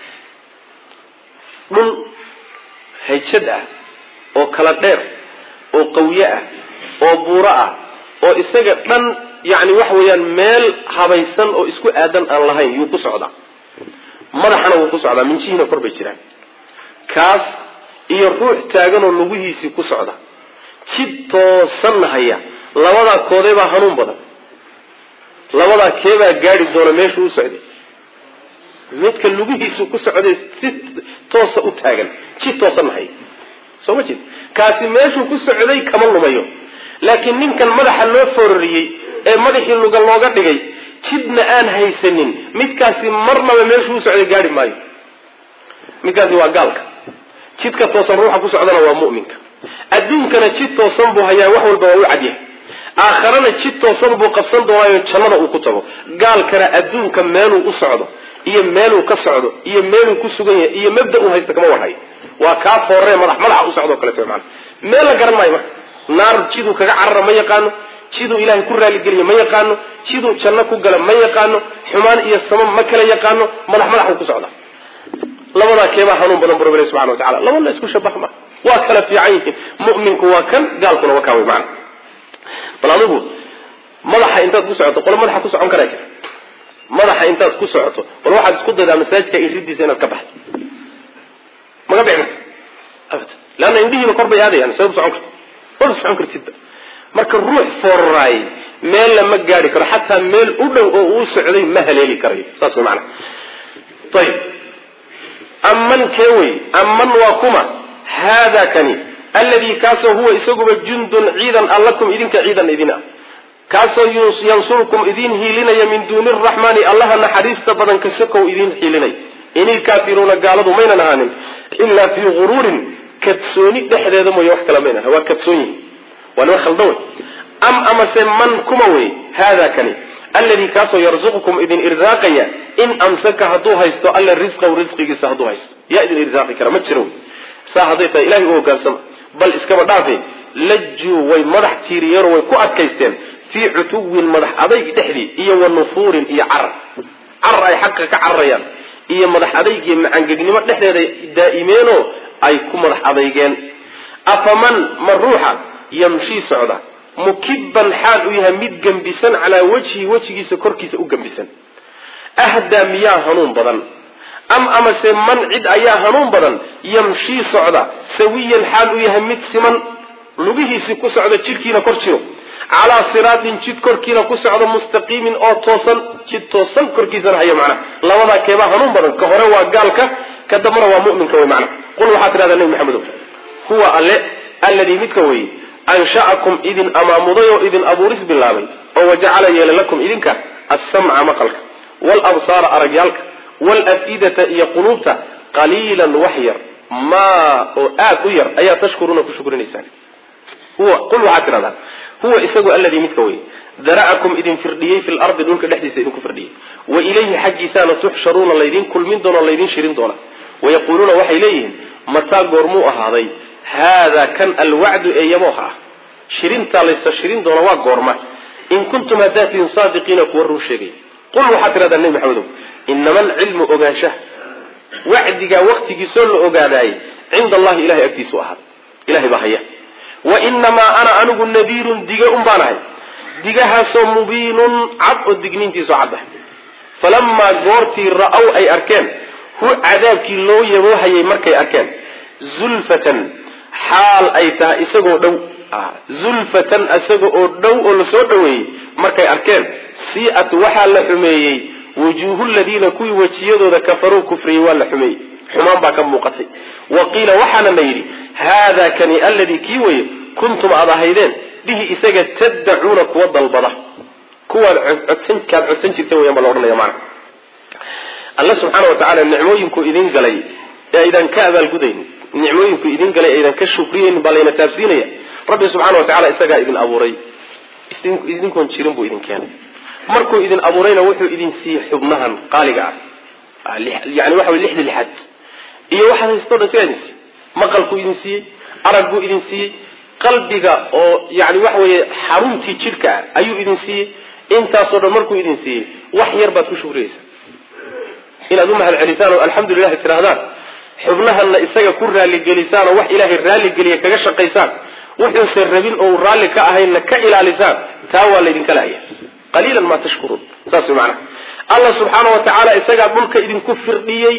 dhul hayjad ah oo kala dheer oo qawiye ah oo buura ah oo isaga dhan yaani wax weeyaan meel habaysan oo isku aadan aan lahayn yuu ku socdaa madaxana wuu ku socdaa minjiina kor bay jiraan kaas iyo ruux taagan oo lugihiisa ku socda jid toosan haya labada koodee baa hanuun badan labada keeba gaari doona meesha uu socday midka lugihiisa ku socday si toos u taagan jid toosan haya soo ma jid kaasi meesha ku socday kama lumayo laakiin ninkan madaxa loo fororiyay ee madaxii luga looga dhigay jidna aan haysanin midkaasi marnaba meesha uu socday gaari maayo midkaasi waa gaalka jidka toosan ruuxa ku socdana waa mu'minka adduunkana jid toosan buu hayaa wax walba waa u cadyahay aakharana jid toosan buu qabsan doonaayo jannada uu ku tago gaalkana adduunka meeluu u socdo iyo meeluu ka socdo iyo meeluu ku sugan yahay iyo mabda uu haysto kama warhayo waa kaa foorree madaxa u socdo kaleeto macana meel la garan maayo marka naar jiduu kaga carara ma yaqaano jiduu ilaahay ku raaligeliya ma yaqaano jiduu janno ku gala ma yaqaano xumaan iyo sama ma kala yaqaano madaxuu ku socda labadaa keebaa hanuun badan bu rabbi subxana watacala labadna isku shabaha ma waa kala fiican yihiin mu'minku waa kan gaalkuna waa kaa wey macana bal adigu madaxa intaad ku socoto qolo madaxa ku socon karaa jira madaxa intaad ku socoto bal waxaad isku daydaa masaajidka iridiisa inaad ka baxdo maga bixi karta abad laanna indhihiiba kor bay aadayaan sabab socon karta wada socon kartidba marka ruux foorraay meel lama gaari karo xataa meel u dhow oo uu socday ma haleeli karayo saas way macana ayib amman keewey amman waa kuma haadaa kani alladii kaasoo huwa isaguba jundun ciidan allakum idinka ciidan idin ah kaasoo yansurukum idin hiilinaya min duuni araxmaani allaha naxariista badan kasakow idin hiilinay inilkaafiruuna gaaladu maynan ahaanin ilaa fii guruurin kadsooni dhexdeeda mooye wax kala maynan waa kadsoon yihin waa nima khaldan wey amase man kuma wey haadaa kani alladii kaasoo yarzuqukum idin irsaaqaya in amsaka hadduu haysto alla risqahu risqigiisa hadduu haysto yaa idin irsaaqi kara ma jiro wey saa hadday tahay ilahay u hogaansama bal iskaba dhaafe lajuu way madax tiiriyeen way ku adkaysteen fii cutuwin madax adayg dhexdii iyo wa nufuurin iyo carar ay xaqa ka cararayaan iyo madax adayg iyo macangegnimo dhexdeeda daa'imeenoo ay ku madax adeygeen afaman ma ruuxa yamshii socda mukibban xaal u yahay mid gembisan calaa wajhi wejigiisa korkiisa u gembisan ahdaa miyaa hanuun badan amase man cid ayaa hanuun badan yamshii socda sawiyan xaal u yahay mid siman lugihiisii ku socda jidhkiina kor jiro calaa siraatin jid korkiina ku socda mustaqiimin oo toosan jid toosan korkiisana haya macnaha labadaa keebaa hanuun badan ka hore waa gaalka ka dambana waa mu'minka wey macnaha qul waxaa tidhahdaa nebi maxamedow huwa alle alladii midka weye ansha'akum idin amaamuday oo idin abuuris bilaabay oo wajacala yeelay lakum idinka assamca maqalka waalabsaara aragyaalka waalaf'idata iyo quluubta qaliilan wax yar maa oo aad u yar ayaa tashkuruuna ku shukrinaysaan qul waxaad tidhahdaa huwa isagu alladii midka weye dara'akum idin firdhiyey fi lardi dhulka dhexdiisa idinku firdhiyey wa ilayhi xaggiisaana tuxsharuuna laydin kulmin doona o laydin shirin doona wayaquuluuna waxay leeyihiin mataa goormuu ahaaday haadaa kan alwacdu ee yabooha ah shirintaa laysa shirin doona waa goorma in kuntum haddaad tihin saadiqiina kuwa run sheegay qul waxaad tidhahdaa nebi maxamedow inama alcilmu ogaanshaha wacdigaa waktigiisoo la ogaadaayey cinda allahi ilahay agtiisu ahaada ilahay baa haya wa inamaa ana anigu nadiirun dige un baan ahay digahaasoo mubiinun cad oo digniintiisoo cadda falamaa goortii ra'aw ay arkeen hu cadaabkii loo yaboohayay markay arkeen zulfatan xaal ay tahay isagoo dhow zulfatan isaga oo dhow oo lasoo dhoweeyey markay arkeen sii'at waxaa la xumeeyey wujuuhu ladiina kuwii wejiyadooda kafaruu kufriyey waa la xumeeyey xumaan baa ka muuqatay wa qiila waxaana la yidhi haadaa kani alladii kii weye kuntum aad ahaydeen bihi isaga taddacuuna kuwa dalbada kuwaad kaad codsan jirteen weyaan baa la odhanaya maana alla subxaana wa tacaala nicmooyinku idin galay ee aydan ka abaalgudayn nicmooyinku idin galay aydan ka shukriyaynin baa layna taabsiinaya rabbi subxaana wa tacala isagaa idin abuuray idinkoon jirin buu idin keenay markuu idin abuurayna wuxuu idin siiyey xubnahan qaaliga ah yani waxa way lixda lixaad iyo waxaad haysto dhan sigaa idin siiyey maqalkuu idin siiyey aragguu idin siiyey qalbiga oo yani waxa weeye xaruntii jidhka ah ayuu idin siiyey intaasoo dhan markuu idin siiyey wax yar baad ku shukriyaysaa inaad u mahad celisaan oo alxamdulilahi tirahdaan xubnahanna isaga ku raaligelisaan oo wax ilaahay raaligeliya kaga shaqaysaan wuxuusan rabin oo raalli ka ahaynna ka ilaalisaan taa waa laydinka laaya qaliilan maa tashkuruun saas way macnaha allah subxaana wa tacaala isagaa dhulka idinku firdhiyey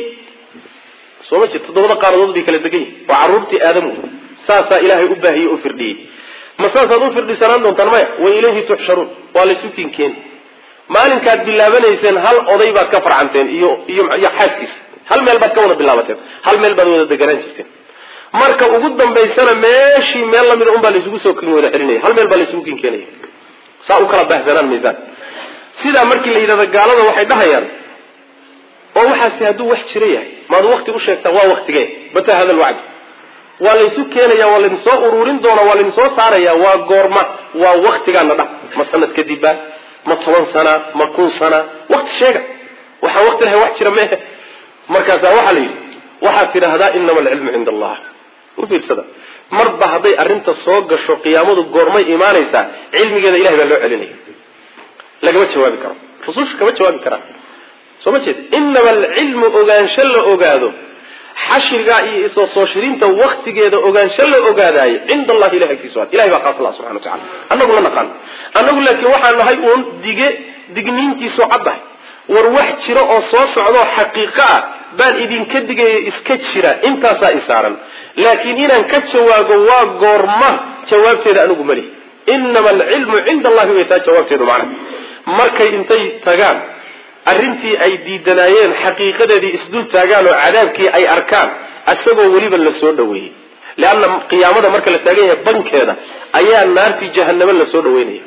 soo ma jirto 7 qaaradood bay kala degan yihin waa carruurtii aadamu saasaa ilaahay u baahiyey oo firdhiyey ma saasaad u firdhisanaan doontaan maya wa ilayhi tuxsharuun waa laysu kinkeeni maalinkaad bilaabanayseen hal oday baad ka farcanteen iyo xaaskiisa hal meel baad ka wada bilaabateen hal meel baad wada deganaan jirteen marka ugu dambaysana meeshii meel lamida un baa laysugu soo wada celinaya hal meel baa laysugu kinkeenaya saa u kala baahsanaan maysaan sidaa markii la yidhahdo gaalada waxay dhahayaan oo waxaasi hadduu wax jira yahay maad wakti u sheegtaan waa waktigee bata hada alwacd waa laysu keenaya waa laydin soo ururin doona waa laydin soo saaraya waa goorma waa waktigaana dha ma sanad kadibba ma 10 sana ma 1,000 sana waqti sheega waxaan waqti lahayn wax jira mehe markaasaa waxaa la yidhi waxaad tidhaahdaa inama alcilmu cinda allah u fiirsada marba hadday arrinta soo gasho qiyaamadu goormay imaanaysaa cilmigeeda ilahay baa loo celinaya lagama jawaabi karo rususha kama jawaabi karaan soo ma jeed inama alcilmu ogaansho la ogaado xashrigaa iyo isoo soo shirinta waqtigeeda ogaansho la ogaadaayo cinda allahi ilahay agtiisa waa ilahay baa khaas allah subxana wa tacala annagu la naqaan annagu laakiin waxaan nahay uun digniintiisu caddahay war wax jira oo soo socdoo xaqiiqo ah baan idinka digaya iska jira intaasaa isaaran laakiin inaan ka jawaago waa goorma jawaabteeda anigu malihi inama alcilmu cinda allahi way taa jawaabteedu macna markay intay tagaan arrintii ay diidanaayeen xaqiiqadeedii isdul taagaan oo cadaabkii ay arkaan isagoo weliba la soo dhaweeyey leanna qiyaamada marka la taagan yahay bankeeda ayaa naartii jahannamo la soo dhaweynaya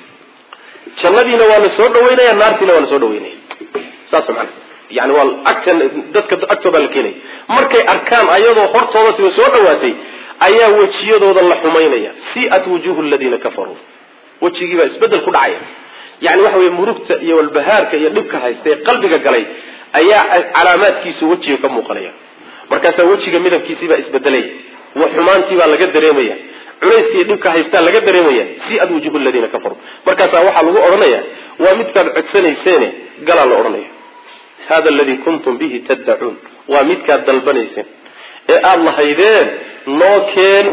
jannadiina waa la soo dhaweynaya naartiina waa la soo dhaweynaya saas macna yani waa agtan dadka agtooda la keenaya markay arkaan ayadoo hortooda tiba soo dhawaatay ayaa wejiyadooda la xumaynaya si'at wujuhu alladina kafaruu wejigii baa isbedel ku dhacaya yani waxa weeye murugta iyo walbahaarka iyo dhibka haysta ee qalbiga galay ayaa calaamaadkiisu wejiga ka muuqanaya markaasaa wejiga midabkiisii baa isbedelaya wa xumaantii baa laga dareemaya culayskii dhibka haystaa laga dareemaya si'at wujuhu alladina kafaruu markaasaa waxaa lagu odhanaya waa midkaad codsanayseene galaa la odhanaya hada aladi kuntum bihi taddacuun waa midkaad dalbanayseen ee aada lahaydeen noo keen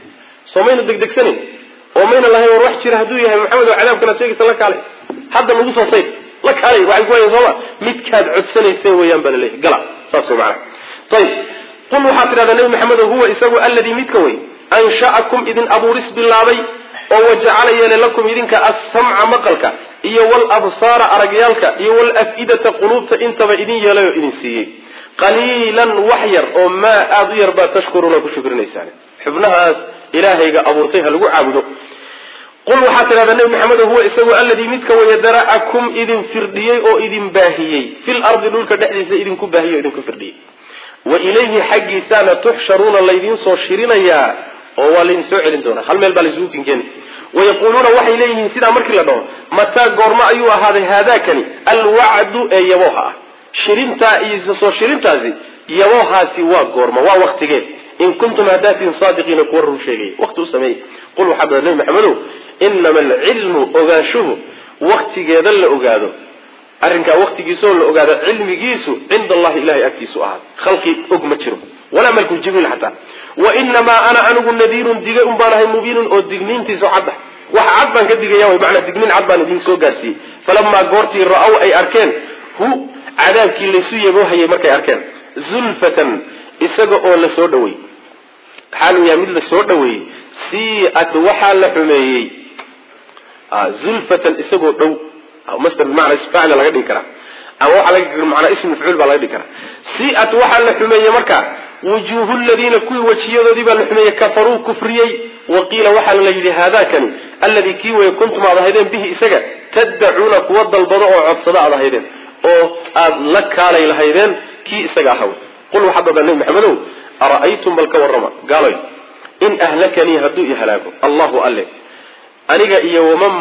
soo mayna degdegsanin oo mayna lahayn war wax jira hadduu yahay maxamed oo cadaabkana sheegaysa la kaalay hadda lagu soo sayr la kaalay waxay ku hayeen sooma midkaad codsanayseen weeyaan baa laleeyahay gala saas macna ayib qul waxaad tidhahdaa nebi maxamed huwa isagu alladii midka wey ansha'akum idin abuuris bilaabay oo wajacala yeelay lakum idinka as-samca maqalka iyo wal-absaara aragyaalka iyo wal-af'idata quluubta intaba idin yeelay oo idin siiyey qaliilan wax yar oo maa aada u yar baa tashkuruuna ku shukrinaysaan xubnahaas ilaahayga abuurtay ha lagu caabudo qul waxaad tidhahdaa nebi maxamed huwa isagu alladii midka waya dara'akum idin firdhiyey oo idin baahiyey fil ardi dhulka dhexdiisa idinku baahiyey oo idinku firdhiyey wa ilayhi xaggiisaana tuxsharuuna laydin soo shirinayaa oo waa laydin soo celin doonaa hal meel baa laysugu kinkeeni wayaquuluuna waxay leeyihiin sidaa markii la dhaho mataa goormo ayuu ahaaday haadaakani alwacdu ee yabooha ah shirintaa iyo soo shirintaasi yaboohaasi waa goormo waa waktigeed in kuntum hadaatiin saadiqiina kuwa run sheegay waqti u sameeyey qul waxaa bada nebi maxamedow inama alcilmu ogaanshuhu waktigeeda la ogaado arrinkaa waktigiisaoo la ogaado cilmigiisu cinda allahi ilahay agtiisu ahaad khalqi og ma jiro walaa malku jibriil xataa wa inamaa ana anigu nadiirun digay un baan ahay mubiinun oo digniintiisu cadda waxa cad baan ka digaya way macnaa digniin cad baan idin soo gaarsiiyey falamaa goortii ra-ow ay arkeen hu cadaabkii laysu yaboohayay markay arkeen zulfatan isaga oo la soo dhawey xaaluu yahay mid la soo dhaweeyey siat waxaa la xumeeyey zulfatan isagoo dhow masdar bimacnaa isfaacila laga dhigi karaa ama waxaa laga macnaa ismu mafcuul baa laga dhigi karaa siat waxaa la xumeeyey marka wujuuhu ladiina kuwii wejiyadoodii baa la xumeeyey kafaruu kufriyey waqiila waxaana la yidhi haadakani alladii kii weye kuntum aad ahaydeen bihi isaga taddacuuna kuwa dalbado oo codsado aad ahaydeen oo aad la kaalay lahaydeen kii isaga ahaw qul waxaad odhan nebi maxamedow ara'aytum bal ka warrama gaaloy in ahlakanii hadduu i halaago allahu alle aniga iyo waman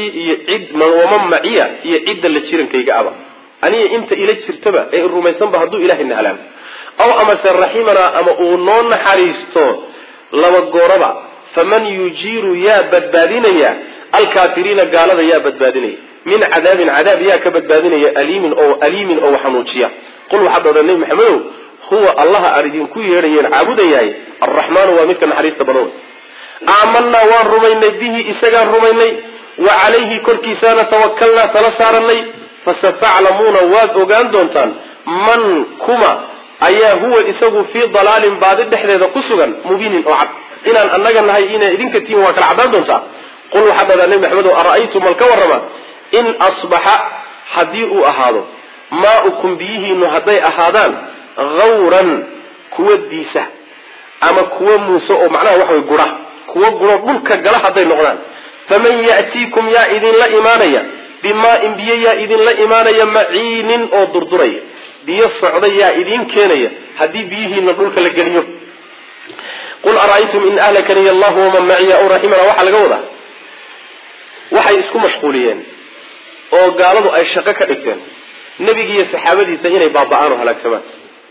maciya iyo cidda la jirankayga aba aniga inta ila jirtaba ee rumaysanba hadduu ilahayna halaago aw amase raximanaa ama uu noo naxariisto laba gooraba faman yujiiru yaa badbaadinaya alkaafiriina gaalada yaa badbaadinaya min cadaabin cadaab yaa ka badbaadinaya aliimin oo xanuujiya qul waxaad odhan nebi maxamedow huwa allaha aan idinku yeedhayeen caabudayahay arraxmaanu waa midka naxariista badan aamanaa waan rumaynay bihi isagaan rumaynay wa calayhi korkiisaana tawakalnaa tala saaranay fasataclamuuna waad ogaan doontaan man kuma ayaa huwa isagu fii dalaalin baadi dhexdeeda ku sugan mubiinin oo cad inaan annaga nahay inay idinka tihin waa kala caddaan doontaa qul waxaad dhahdaa nebi maxamedow ara'aytum mal ka warrama in asbaxa haddii uu ahaado maa'ukum biyihiinu hadday ahaadaan hawran kuwa diisa ama kuwa muuse oo macnaha waxa way gura kuwa guro dhulka gala hadday noqdaan faman ya'tiikum yaa idinla imaanaya bimaa'in biyo yaa idinla imaanaya maciinin oo durduraya biyo socda yaa idin keenaya haddii biyihiina dhulka la geliyo qul ara'aytum in ahlakani allahu waman maciya aw raximana waxaa laga wadaa waxay isku mashquuliyeen oo gaaladu ay shaqo ka dhigteen nebiga iyo saxaabadiisa inay baaba'aan oo halaagsamaan.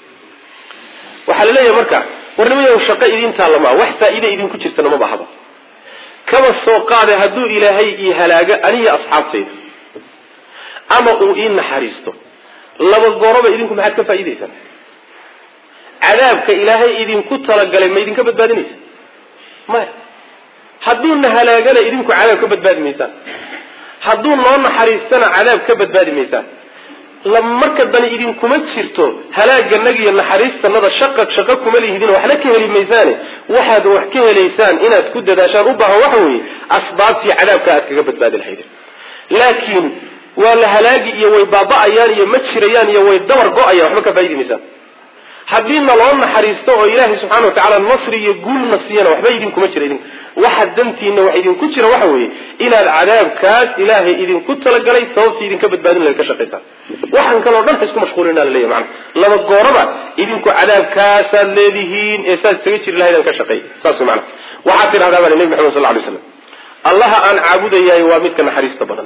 waxaa la leeyahay marka warnimayow shaqo idin taallama wax faa'iida idinku jirtana ma bahaba kaba soo qaade hadduu ilaahay ii halaago aniga asxaabtayda ama uu ii naxariisto laba gooroba idinku maxaad ka faa'iidaysaan? cadaabka ilaahay idinku talagalay ma idinka badbaadinaysa? maya. hadduu na halaagana idinku cadaab ka badbaadi maysaan, hadduu noo naxariistana cadaab ka badbaadi maysaan. marka dani idinkuma jirto halaaganaga iyo naxariistanada shaqo kuma lihidin waxna ka heli maysaane waxaad wax ka helaysaan inaad ku dadaashaan u baahan waxa weeye asbaabtii cadaabka aad kaga badbaadi lahaydeen. laakiin waa la halaagi iyo way baaba'ayaan iyo ma jirayaan iyo way dabar go-ayaan waxba ka faaidi maysaan. haddii naloo naxariisto oo ilaahay subxaana watacaala nasri iyo guulna siiyana waxba idinkuma jira idinka waxa dantiina wax idinku jira waxa weeye inaad cadaabkaas ilaahay idinku talagalay sababtii idinka badbaadin lahayd ka shaqaysaan. waxaan kaloo dhan isku mashquulina la leeyahay macna laba gooraba idinku cadaabkaasaad leedihiin ee saad isaga jiri lahaydaan ka shaqeey saas macna. waxaad tidhahdaa baa nabi maxamed sallallahu alayhi wasallam allaha aan caabudayahay waa midka naxariista badan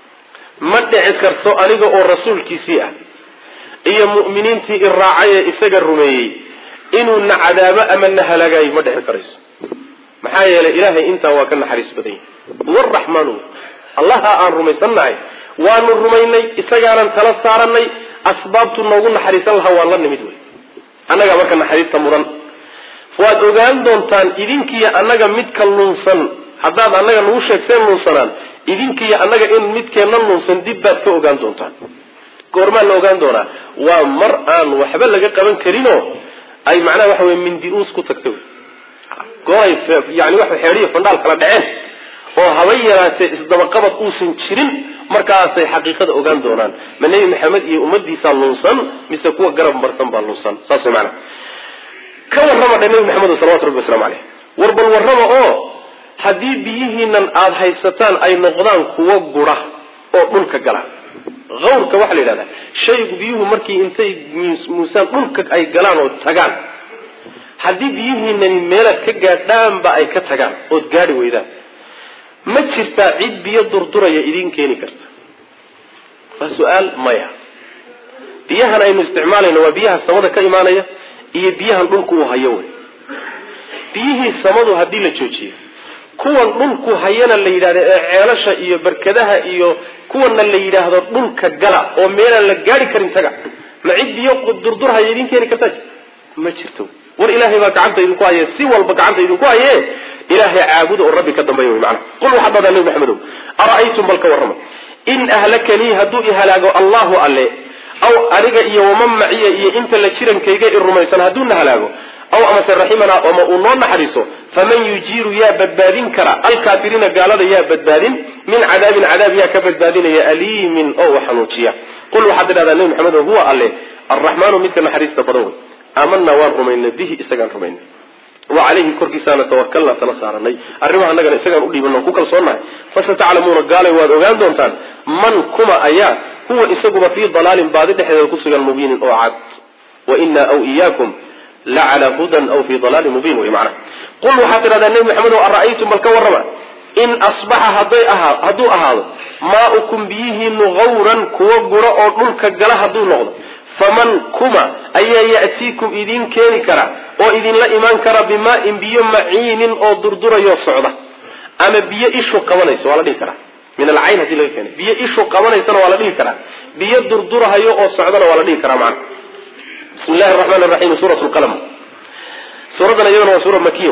ma dhici karto aniga oo rasuulkiisii ah iyo mu'miniintii iraacay ee isaga rumeeyey inuu na cadaabo ama na halaagayo ma dhici karayso. maxaa yeelay ilaahay intaa waa ka naxariis badan yahay waraxmaanu allaha aan rumaysannahay waanu rumaynay isagaanan tala saaranay asbaabtu noogu naxariisan lahaa waan la nimid wey annaga marka naxariista mudan waad ogaan doontaan idinkiiyo annaga midka lunsan haddaad annaga nagu sheegteen lunsanaan idinkiiyo annaga in midkeenna lunsan dib baad ka ogaan doontaan. goormaa la ogaan doonaa waa mar aan waxba laga qaban karinoo ay macnaha waxa weye mindi-uus ku tagta gooray yani waxa xeedhiyo fandhaal kala dhaceen oo haba yaraatee isdabaqabad uusan jirin markaasay xaqiiqada ogaan doonaan ma nebi maxamed iyo ummadiisaa lunsan mise kuwa garab marsan baa lunsan saas way macnaha. ka warrama dha nebi maxamed salawatu rabbi wasalaamu caleyh warbal warrama oo haddii biyihiinan aada haysataan ay noqdaan kuwo gura oo dhulka gala. awrka waxaa la yidhahdaa shaygu biyuhu markii intay muusaan dhulka ay galaan oo tagaan haddii biyihiinani meelaad ka gaadhaanba ay ka tagaan ood gaadhi weydaan ma jirtaa cid biyo durduraya idiin keeni karta? waa su-aal maya. biyahan aynu isticmaalayno waa biyaha samada ka imaanaya iyo biyahan dhulku uu hayo wey. biyihii samadu haddii la joojiyo kuwan dhulku hayana la yidhahdo ee ceelasha iyo barkadaha iyo kuwana la yidhaahdo dhulka gala oo meelaan la gaadhi karin taga ma cid biyo durdurhaya idiin keeni kartaa? ma jirto. war ilaahay baa gacanta idinku haye si walba gacanta idinku haye ilaahay caabuda oo rabbi ka dambeeyo wey macna. qul waxaad dhahdaa nabi maxamedow ara'aytum bal ka warrama in ahlakanii hadduu i halaago allahu alle aw aniga iyo waman maciya iyo inta la jirankayga i rumaysan hadduu na halaago aw amase raximana ama uu noo naxariiso faman yujiiru yaa badbaadin kara alkaafiriina gaalada yaa badbaadin min cadaabin cadaab yaa ka badbaadinaya aliimin oo xanuujiya. qul waxaad tidhahdaa nabi maxamedow huwa alle arraxmaanu midka naxariista badan wey aamanaa waan rumaynay bihi isagaan rumaynay wa calayhi korkiisaana tawakalna tala saaranay arrimaha annagana isagaan u dhiibanno ku kalsoonnahay fasataclamuuna gaalay waad ogaan doontaan man kuma ayaa huwa isaguba fii dalaalin baadi dhexdeeda ku sugan mubiinin oo cad wa inaa aw iyaakum lacala hudan aw fii dalaalin mubiin wey macnaha. qul waxaad tidhahdaa nebi maxamedow ara'aytum bal ka warrama in asbaxa hadduu ahaado maaukum biyihiinu gawran kuwa gura oo dhulka gala hadduu noqdo faman kuma ayaa ya'tiikum idiin keeni kara oo idinla imaan kara bimaa-in biyo maciinin oo durdurayo socda ama biyo ishu qabanayso waa la dhihi karaa min alcayn hadii laga keenay biyo ishu qabanaysana waa la dhihi karaa biyo durdurahayo oo socdana waa la dhihi karaa macna. bismi illahi araxmaan araxiim suurat lqalam suuradan iyadana waa suura makiya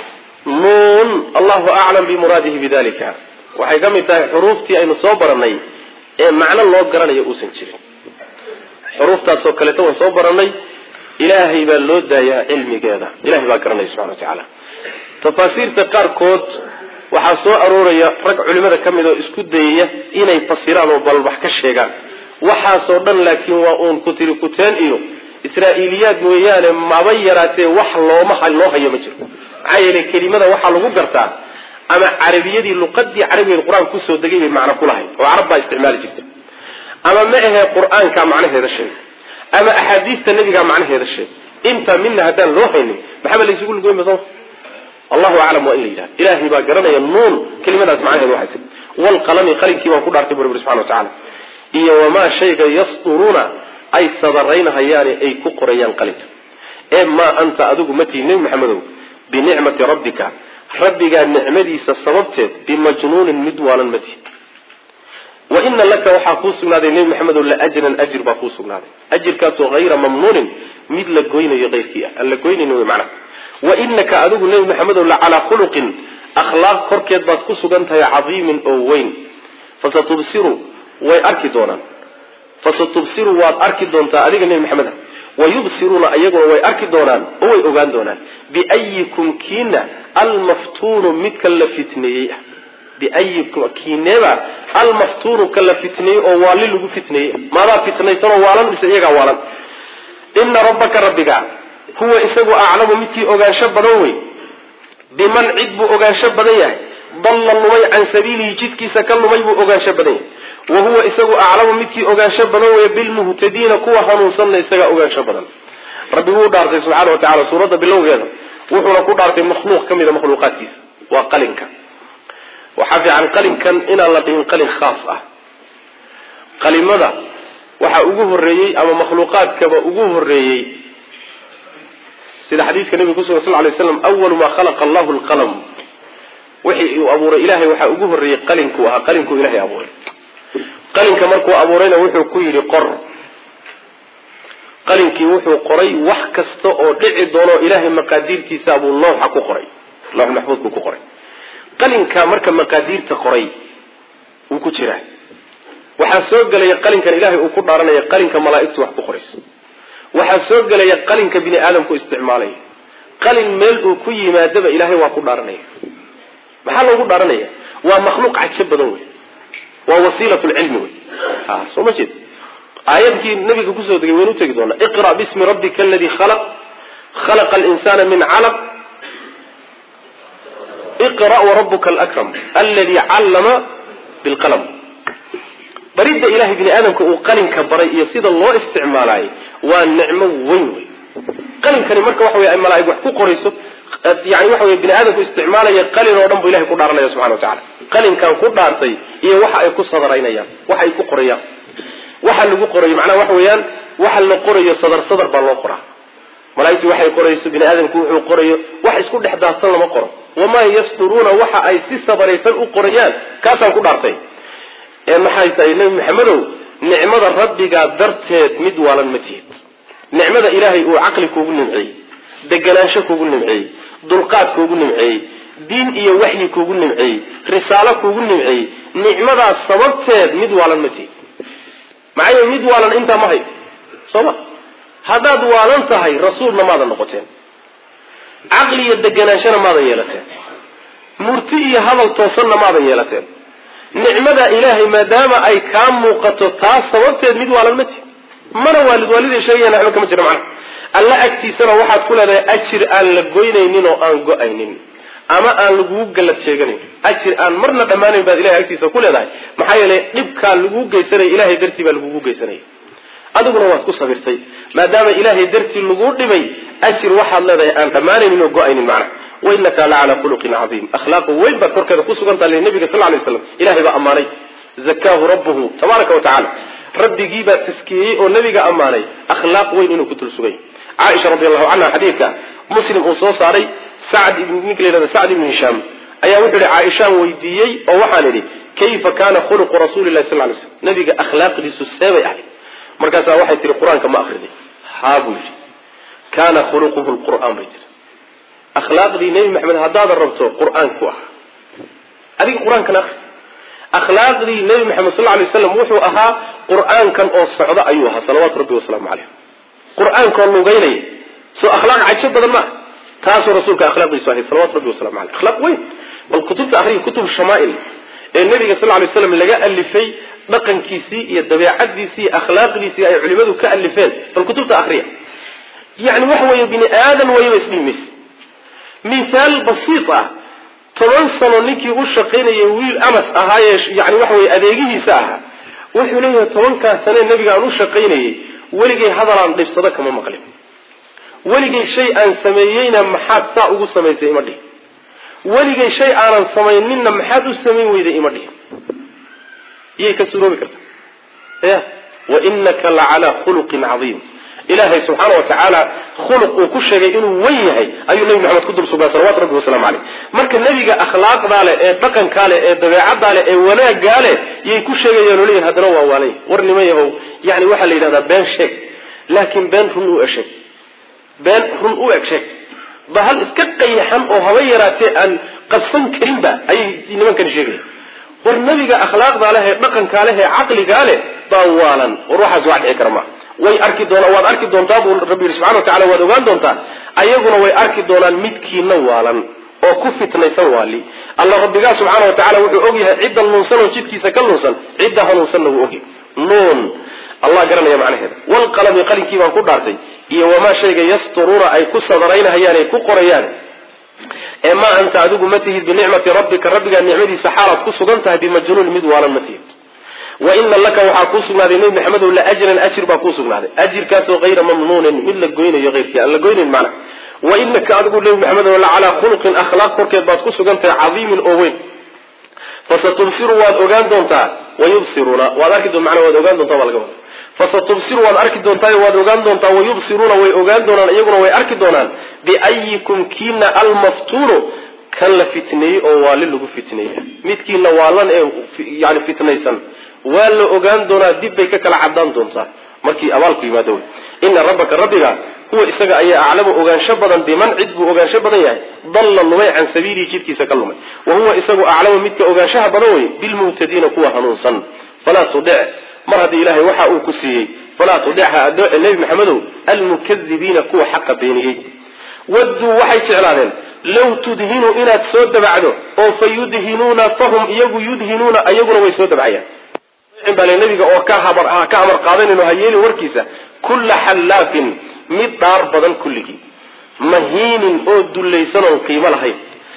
nuun allahu aclam bimuraadihi bidalika waxay ka mid tahay xuruuftii aynu soo baranay ee macno loo garanayo uusan jirin. xuruuftaasoo kaleeto waan soo baranay ilaahay baa loo daayaa cilmigeeda ilahay baa garanaya subxana watacaala. tafaasiirta qaarkood waxaa soo arooraya rag culimada ka mid oo isku dayaya inay fasiraan oo balbax ka sheegaan waxaasoo dhan laakiin waa uun kutiri kuteen iyo israa'iiliyaad mooyaane maba yaraatee wax loo hayo ma jiro. maxaa yeelay kelimada waxaa lagu gartaa ama carabiyadii luqadii carabiga qur-aanka kusoo degay bay macno ku lahayd oo carab baa isticmaali jirtay ama ma ahee qur-aanka macnaheeda sheeg ama axaadiista nabiga macnaheeda sheeg inta midna haddaan loo haynin maxaa la isugu lugoyn ba soo allahu aclam waa in la yidhaha ilaahay baa garanaya nuun kelimadaas macnaheedu waxay tahay walqalami qalinkii baan ku dhaartay bu rabbi subxana watacaala iyo wamaa shayga yasturuuna ay sadaraynahayaane ay ku qorayaan qalinka ee maa anta adigu matii nebi maxamedow binicmati rabbika rabbigaa nicmadiisa sababteed bimajnuunin mid waalan matid wa ina laka waxaa kuu sugnaaday nebi maxamedow laajran ajir baa kuu sugnaaday ajirkaasoo hayra mamnuunin mid la goynayo keyrkii ah aan la goynayn wy macnaha wa inaka adigu nebi maxamedow lacalaa khuluqin akhlaaq korkeed baad ku sugan tahay cadiimin oo weyn fasatubsiru way arki doonaan fasatubsiru waad arki doontaa adiga nebi maxameda wayubsiruuna iyaguna way arki doonaan oo way ogaan doonaan biayikum kiina almaftuunu midka la fitneeyey ah biayikum kiineeba almaftuunu ka la fitneeyey oo waali lagu fitneeyey maadaa fitnaysanoo waalan mise iyagaa waalan ina rabbaka rabbiga huwa isagu aclamu midkii ogaansho badan wey biman cid buu ogaansho badan yahay dalla lumay can sabiilihi jidkiisa ka lumay buu ogaansho badan yahay wa huwa isagu aclamu midkii ogaansho badan wey bilmuhtadiina kuwa hanuunsanna isagaa ogaansho badan rabbi wuu dhaartay subxaana watacala suuradda bilowgeeda wuxuuna ku dhaartay makhluuq ka mida makhluuqaadkiisa waa qalinka waxaa fiican qalinkan inaan la dhihin qalin khaas ah qalimada waxaa ugu horeeyey ama makhluuqaadkaba ugu horeeyey sida xadiiska nabiga kusugan sal lay slam awalu maa khalaqa allahu lqalam wixii uu abuuray ilahay waxaa ugu horeeyey qalinku ahaa qalinkuu ilahay abuuray qalinka markuu abuurayna wuxuu ku yidhi qor qalinkii wuxuu qoray wax kasta oo dhici doono ilaahay maqaadiirtiisa buu looxa ku qoray loox maxfuudku ku qoray qalinka marka maqaadiirta qoray wuu ku jiraa waxaa soo gelaya qalinkan ilaahay uu ku dhaaranaya qalinka malaa'igtu wax ku qorayso waxaa soo gelaya qalinka bini aadamku isticmaalaya qalin meel uu ku yimaadaba ilaahay waa ku dhaaranaya maxaa loogu dhaaranaya waa makhluuq cajab badan wey waa wasiilat lcilmi wey soo ma jeed aayadkii nabiga kusoo degay waynu utegi doonaa iqra' bismi rabbika aladii khalaq khalaqa alinsana min calaq iqra' warabuka alakram aladi callama bilqalam baridda ilahay bini aadamka uu qalinka baray iyo sida loo isticmaalaayay waa nicmo weyn wey qalinkani marka waxa wey ay malaa'ig wax ku qorayso yani waxa wey bini aadamku isticmaalaya qalin oo dhan bu ilahay ku dhaaranaya subxana watacala qalinkan ku dhaartay iyo waxa ay ku sadaraynayaan waxa ay ku qorayaan waxa lagu qorayo macnaha waxa weeyaan waxa la qorayo sadar baa loo qoraa malaa'igtu waxay qorayso bini aadamku wuxuu qorayo wax isku dhex daadsan lama qoro wamaa yasturuuna waxa ay si sabaraysan u qorayaan kaasaan ku dhaartay ee maxay tahay nebi maxamedow nicmada rabbigaa darteed mid waalan ma tihid nicmada ilaahay uu caqli kuugu nimceeyey deganaansho kuugu nimceeyey dulqaad kuugu nimceeyey diin iyo waxyi kuugu nimceeyey risaalo kuugu nimceeyey nicmadaas sababteed mid waalan ma tihid maxay mid waalan intaa ma hayd sooma haddaad waalan tahay rasuulna maadan noqoteen caqli iyo deganaanshona maadan yeelateen murti iyo hadal toosanna maadan yeelateen nicmada ilaahay maadaama ay kaa muuqato taas sababteed mid waalan ma tihid mana waaliday sheegayaan waxba kama jiro macnaha alla agtiisana waxaad ku leedahay ajir aan la goynaynin oo aan go-aynin ama aan lagugu gallad sheeganin ajir aan marna dhammaanayn baad ilahay agtiisa ku leedahay maxaa yeelay dhibkaa lagugu geysanaya ilahay dartii baa lagugu geysanaya adiguna waad ku sabirtay maadaama ilaahay dartii lagu dhibay ajir waxaad leedahay aan dhammaanaynin oo go-aynin macnaha wainaka la calaa khuluqin cadiim akhlaaqu weyn baad korkeeda ku sugantaha nabiga sal lay slam ilahay baa ammaanay zakaahu rabbuhu tabaaraka wa tacala rabbigii baa taskiyey oo nabiga ammaanay akhlaaq weyn inuu ku dul sugay caaisha radi allahu canha xadiidka muslim uu soo saaray ninka la yihahdo sacd ibn hishaam ayaa wuxuu yihi caaishaan weydiiyey oo waxaan idhi kayfa kana khuluqu rasuuli lahi sal lay slam nabiga akhlaaqdiisu seebay ahayd markaasaa waxay tihi qur-aanka ma akriday haa buu yidhi kaana khuluquhu lqur'aan bay tiri akhlaaqdii nebi maxamed haddaadan rabto qur-aanku ah adiga qur-aankan akri akhlaaqdii nebi maxamed sal lay waslam wuxuu ahaa qur-aankan oo socda ayuu ahaa salawaatu rabbi wasalaamu caleyh qur-aankoo lugeynaya soo akhlaaq cajo badan maaha taasoo rasuulka akhlaaqdiisu ahayd salawatu rabbi wasalamu aleyh akhlaaq weyn bal kutubta akriya kutub shamaail ee nabiga sal lay slam laga alifay dhaqankiisii iyo dabeecadiisii iyo akhlaaqdiisii ay culimadu ka alifeen bal kutubta akriya yani waxa weeye bini aadan wayaba isdhiimaysa mithaal basiit ah 10 sano ninkii u shaqaynayay wiil amas ahaaye yani waxa weeye adeegihiisa ahaa wuxuu leeyahay 10 sano nabiga aan u shaqaynayay weligay hadalaan dhibsado kama maqlin weligay shay aan sameeyeyna maxaad saa ugu samaysay ima dhihi weligay shay aanan samayninna maxaad u samayn weyday ima dhihin iyay ka suroobi karta wa innaka lacalaa khuluqin cadiim ilaahay subxaana watacaala khuluq uu ku sheegay inuu wen yahay ayuu nebi maxamed ku dul sugaa salawatu rabbi wasalaamu caleyh marka nebiga akhlaaqdaa leh ee dhaqankaa leh ee dabeecaddaa leh ee wanaaggaa leh yay ku sheegayaan oo leeyihin haddana waa waalay war nima yahow yani waxaa la yidhahdaa been sheeg laakiin been run u eg sheeg been run u eg sheeg ba hal iska qayaxan oo haba yaraatee aan qabsan karinba ayay nimankani sheegaya war nebiga akhlaaqdaa leh ee dhaqankaa leh ee caqligaa leh baa waalan war waxaas wax dhici kara maa way arki doonaan waad arki doontaa buu rabbi yidhi subxana watacala waad ogaan doontaa ayaguna way arki doonaan midkiina waalan oo ku fitnaysan waali alla rabbigaa subxaana watacala wuxuu og yahay cidda lunsan oo jidkiisa ka lunsan cidda hanuunsanna wuu ogyahay nuun allah garanaya macnaheeda walqalami qalinkii baan ku dhaartay iyo wamaa shayga yasturuuna ay ku sadaraynahayaan ay ku qorayaan ee maa anta adigu ma tihid binicmati rabbika rabbigaa nicmadiisa xaalaad ku sugan tahay bimajnuun mid waalan ma tihid waina laka waxaa kuu sugnaaday nebi maxamedow laajran ajir baa kuu sugnaaday ajirkaasoo hayra mamnuunin mid la goynayo eyrkii aan la goynayn macna wainaka adigu nebi maxamedow lacalaa khuluqin akhlaaq korkeed baad ku sugan tahay cadiimin oo weyn fasatubsiru waad ogaan doontaa wayubsiruuna waad arki macnaa waad ogaan doontaa baa laga wada fasatubsiru waad arki doontaa waad ogaan doontaa wayubsiruuna way ogaan doonaan iyaguna way arki doonaan biayikum kiina almaftuunu kan la fitneeyey oo waali lagu fitneeyey midkiina waalan ee yani fitnaysan waa la ogaan doonaa dib bay ka kala cadaan doontaa markii abaalku yimaado ina rabbaka rabbiga huwa isaga ayaa aclamu ogaansho badan biman cid buu ogaansho badan yahay dalla lumay can sabiilihi jidkiisa ka lumay wa huwa isagu aclamu midka ogaanshaha badan wey bilmuhtadiina kuwa hanuunsan falaa tudic mar haddii ilaahay waxa uu ku siiyey falaa tudicha adooce nebi maxamedow almukadibiina kuwa xaqa beeniyey wadduu waxay jeclaadeen low tudhinu inaad soo dabacdo oo fa yudhinuuna fahum iyagu yudhinuuna iyaguna way soo dabcayaan bale nabiga oo ka amar qaadanayno ha yeelin warkiisa kulla xallaafin mid dhaar badan kulligii mahiinin oo dullaysan oon qiimo lahayn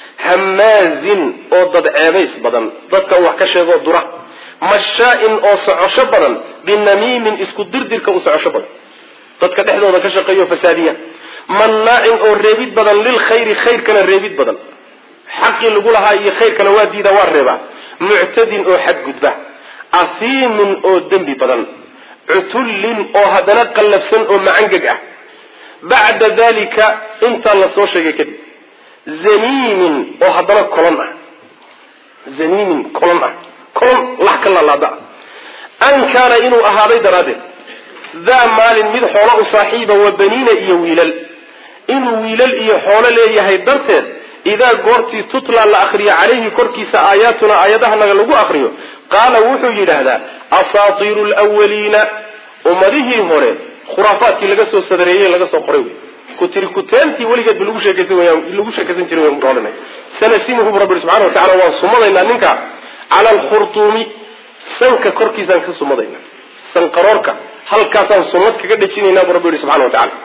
hamaazin oo dadceebays badan dadka wax ka sheegoo dura mashaa'in oo socosho badan binamiimin isku dirdirka u socosho badan dadka dhexdooda ka shaqeeyo fasaadiya mannaacin oo reebid badan lilkhayri khayrkana reebid badan xaqii lagu lahaa iyo khayrkana waa diida waa reebaa muctadin oo xadgudba afiimin oo dembi badan cutullin oo haddana qallafsan oo macangeg ah bacda dalika intaa la soo sheegay kadib zaniimin oo haddana kolon ah zaniimin kolon ah kolon lax ka laalaada an kaana inuu ahaaday daraaddeed daa maalin mid xoolo u saaxiiba wa baniina iyo wiilal inuu wiilal iyo xoolo leeyahay darteed idaa goortii tutla la akriyo calayhi korkiisa aayaatuna aayadahanaga lagu akriyo qaala wuxuu yidhaahdaa asaatiiru lwaliina ummadihii hore khuraafaadkii laga soo sadareeyey laga soo qoray wey kutirikuteentii weligeedba lagu sheekaysan jiray odhana sanasimuhu rabbi subxana watacala waan sumadaynaa ninka cala alkhurtuumi sanka korkiisaan ka sumadayna sanqaroorka halkaasaan sumad kaga dhejinaynaa bu rabbi yihi subxana watacala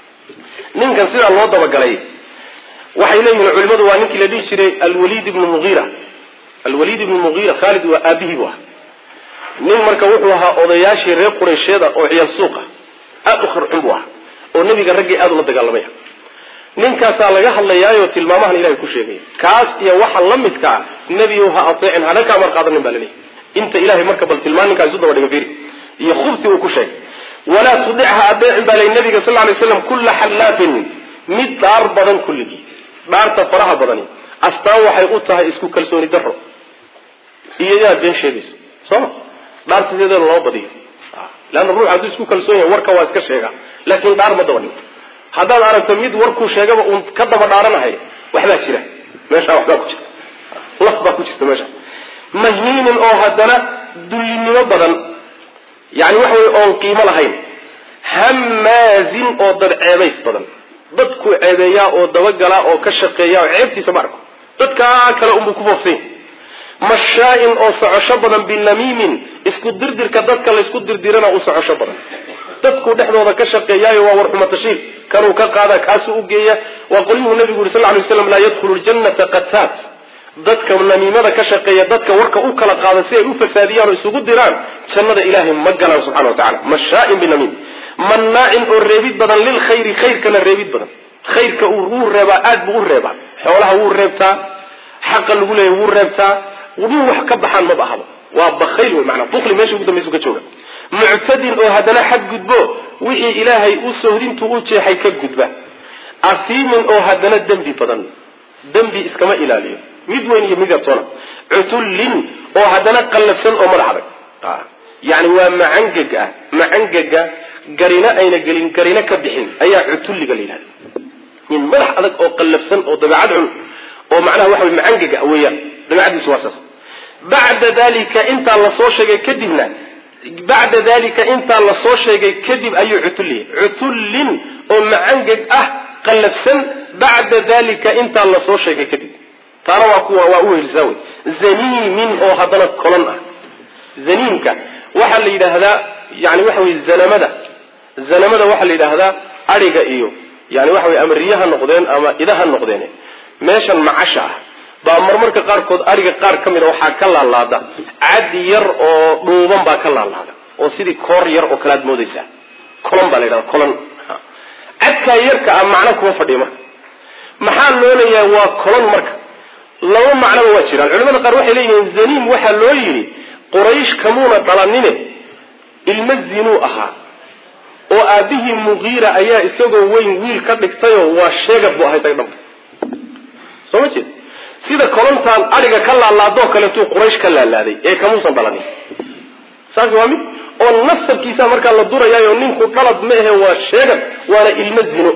ninkan sidaa loo dabagalay waxay leeyihiin culimadu waa ninkii la dhihi jiray alwaliid ibnu mugiira alwaliid ibnu mugiira khaalid waa aabihii bu ah nin marka wuxuu ahaa odayaashii reer quraysheeda oo ciyaal suuqa aada u kharxun buu ahaa oo nebiga raggii aada ula dagaalamaya ninkaasaa laga hadlayaayo tilmaamahan ilahay ku sheegaya kaas iyo waxa la midka ah nebiyow ha ateecin hana ka amar qaadanin baa laleeyahy inta ilahay marka bal tilmaan ninkaa isu daba dhiga fiiri iyo khubti uu ku sheegay walaa tudicha adeecin baa lay nabiga sal lay slam kulla xallaafin mid dhaar badan kulligii dhaarta faraha badani astaan waxay u tahay isku kalsooni daro iyo inaad been sheegayso sooma dhaarta sideeda loo badiyo leanna ruux hadduu isku kalsoon yahay warka waa iska sheega laakiin dhaar ma dabanin haddaad aragto mid warkuu sheegaba uun ka daba dhaaranahay waxbaa jira meeshaa waxbaa ku jirta laf baa ku jirta meesha mahiinin oo haddana dullinimo badan yani waxa wey oon qiimo lahayn hamaazin oo dad ceebays badan dadku ceebeeyaa oo dabagalaa oo ka shaqeeya oo ceebtiisa ma arko dadkaa kale unbuu ku foofsanya mashaa'in oo socosho badan binamiimin isku dirdirka dadka laysku dirdirana u socosho badan dadku dhexdooda ka shaqeeyaayo waa warxumatashiil kanuu ka qaada kaasuu ugeeya waa qolyuhu nabigu yuri sal ly waslam laa yadkhulu ljannata qataat dadka namiimada ka shaqeeya dadka warka u kala qaada si ay u fasaadiyaan oo isugu diraan jannada ilaahay ma galaan subxana wa tacala mashaa'in binamiim mannaacin oo reebid badan lilkhayri khayrkana reebid badan khayrka wuu reebaa aad buu u reebaa xoolaha wuu reebtaa حق اللي له وربتا ونوح كبحان ما بأهله وبخيل ومعنى بخل ماشي قدام يسوق جوجا معتدل أو هذا لا حد جدبه وحي إلهي أسودين تقولش حي كجدبه أثيم أو هذا لا الدم بيفضل دم بإسكما إلهي مدوين يميد طنا عتل أو هذا لا قلب سن أو مرحبا يعني ومعنجج قرينا أين قلين قرينا كبحين أي عتل قليلا من مرح هذا أو قلب سن أو طبيعة أو معناه واحد معنجج أويا طبيعة سواسس بعد ذلك أنت الله صوشك كذبنا بعد ذلك أنت الله صوشك كذب أي عتل أو معنجج قلب سن بعد ذلك أنت الله صوشك كذب ترى وأوه الزاوي زنيم أو هذا الكلام زنيمك وحل إلى هذا يعني وحوي الزلمة وحل إلى هذا أريق إيو يعني وحوي أمريها النقدين أما إذا النقدين ماشا معشا بأمرمرك قاركود أريق قار كمير وحاك الله الله ده عد ير أو روبان باك الله الله ده وسيدي كور ير أو كلاد موديسا كولن بالي كولن عد كيرك أم معناك وفديمة محال لولي وكولن مرك لو معنى وجهنا العلماء قالوا إليه الزنيم وحل لولي قريش كمونة طلانينه المزينو أها وأبيه مغيرة أيها إسوغو وين ويل كدك تيو وشيغب بوهي تقدم سمعتي سيدا كولنتان أريقا كلا الله دوك لتو قريش كلا اللذي إيه كموسا طلاني ساسي وامي والنفس الكيسا مركا الله دورا يا يونينكو طلب مئه وشيغب وانا المزينو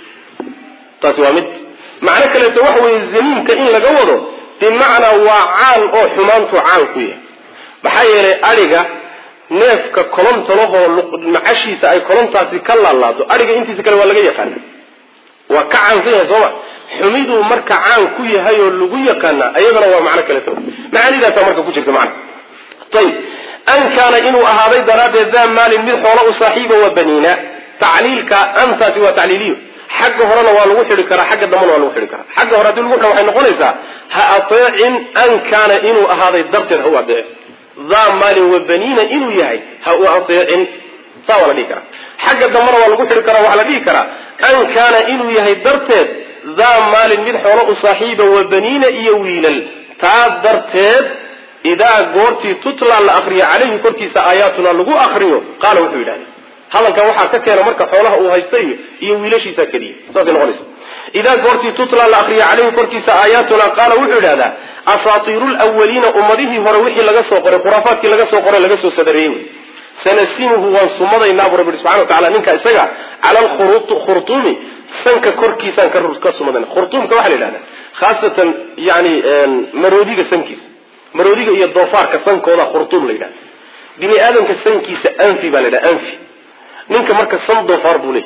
ساسي وامي معنى كلا وحوي الزنين كإن لقوضو بمعنى وعال أو حمانتو عال كويه بحيالي أريقا neefka kolonta lahoo macashiisa ay kolontaasi ka laalaado ariga intiisa kale waa laga yaqaan waa ka caansan sooma xumidu marka caan ku yahay oo lagu yaqaan ayadana waa macna kale taw macanidaas marka ku jirta macna tayib an kana inuu ahaaday daradeeda maalin mid xoolo u saaxiibo wa baniina ta'liilka antaasi waa ta'liiliyo xagga horena waa lagu xiri karaa xagga dambana waa lagu xiri karaa xagga hore hadii lagu waxay noqonaysaa ha ateecin an kana inuu ahaaday darteed huwa baa ذا مال وبنين إنه يهي هو أطيع صار ليكرا حق الدمر والقحر كرا وعلى ليكرا أن كان إنه يهي درتد ذا مال من حوراء صاحبه وبنين إيويل تعاد درتد إذا قرتي تطلع الأخرية عليه كرتي سآياتنا لقو أخريه قالوا حيلاني هذا كان وحا كان مركا حولها وهيستيه إيويلشي ساكري صافي نغلس إذا قرتي تطلع الأخرية عليه كرتي سآياتنا قالوا حيلاني أساطير الأولين أمره وروحي لغسو قرى خرافات لغسو قرى لغسو سدرين سنسيمه وانصمضي نابر رب سبحانه وتعالى ننك إساقا على الخرطوم سنك كركي سنك الرسكس مدن خرطوم كواحل لنا خاصة يعني مروديك سنكيس مروديك هي الضوفار كسنك ولا خرطوم لنا بني آدم كسنكيس أنفي بلنا أنفي ننك مركز سن ضوفار بولي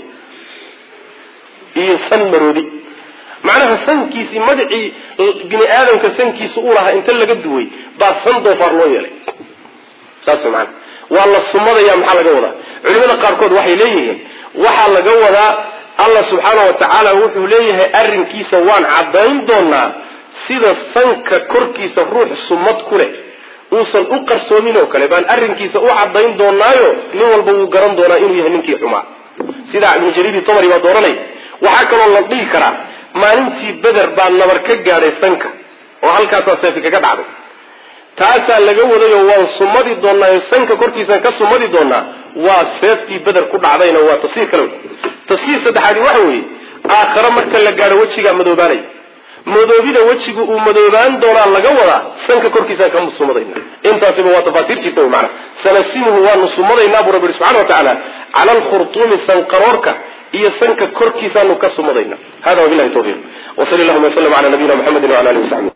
هي سن مرودي معناها سنكيسي مدعي بني آدم كسنكيس أولها انت اللي قدوي بعد سنضو فارلوية لي ساسو معنا والله الصمد يا محال قوضا علمنا قاركود وحي ليه وحال قوضا الله سبحانه وتعالى وحي ليه أرن كيسا وان عبدين دونا سيدا سنك كركيس الروح الصمد كله وصل أقر سومينو كالبان أرن كيسا عبدين دونايو نوال بو قرن دونا إنو يهننكي حما سيدا ابن جريد طمري ودوراني وحاكا الله بيه كرا maalintii beder baa nabar ka gaaray sanka oo halkaas seefka ka dhacday taasa laga wadayo waan sumadi doonaa sanka korkiisa ka sumadi doonaa waa seeftii beder ku dhacdayna waa tafsiir kale tafsiir saddexaad waxa weeye aakhira marka la gaaro wajiga madoobaanay madoobida wajigu uu madoobaan doonaa laga wadaa sanka korkiisa ka sumadayna intaasiba waa tafsiir jirta macna sanasimuhu wa nusumadayna rabbi subhanahu wa ta'ala ala al-khurtum sanqarorka iyo sanka korkiisa nu ka sumadayna hada wabillahi tawfiq wa sallallahu alayhi wa sallam ala nabiyina muhammadin wa ala alihi wa sahbihi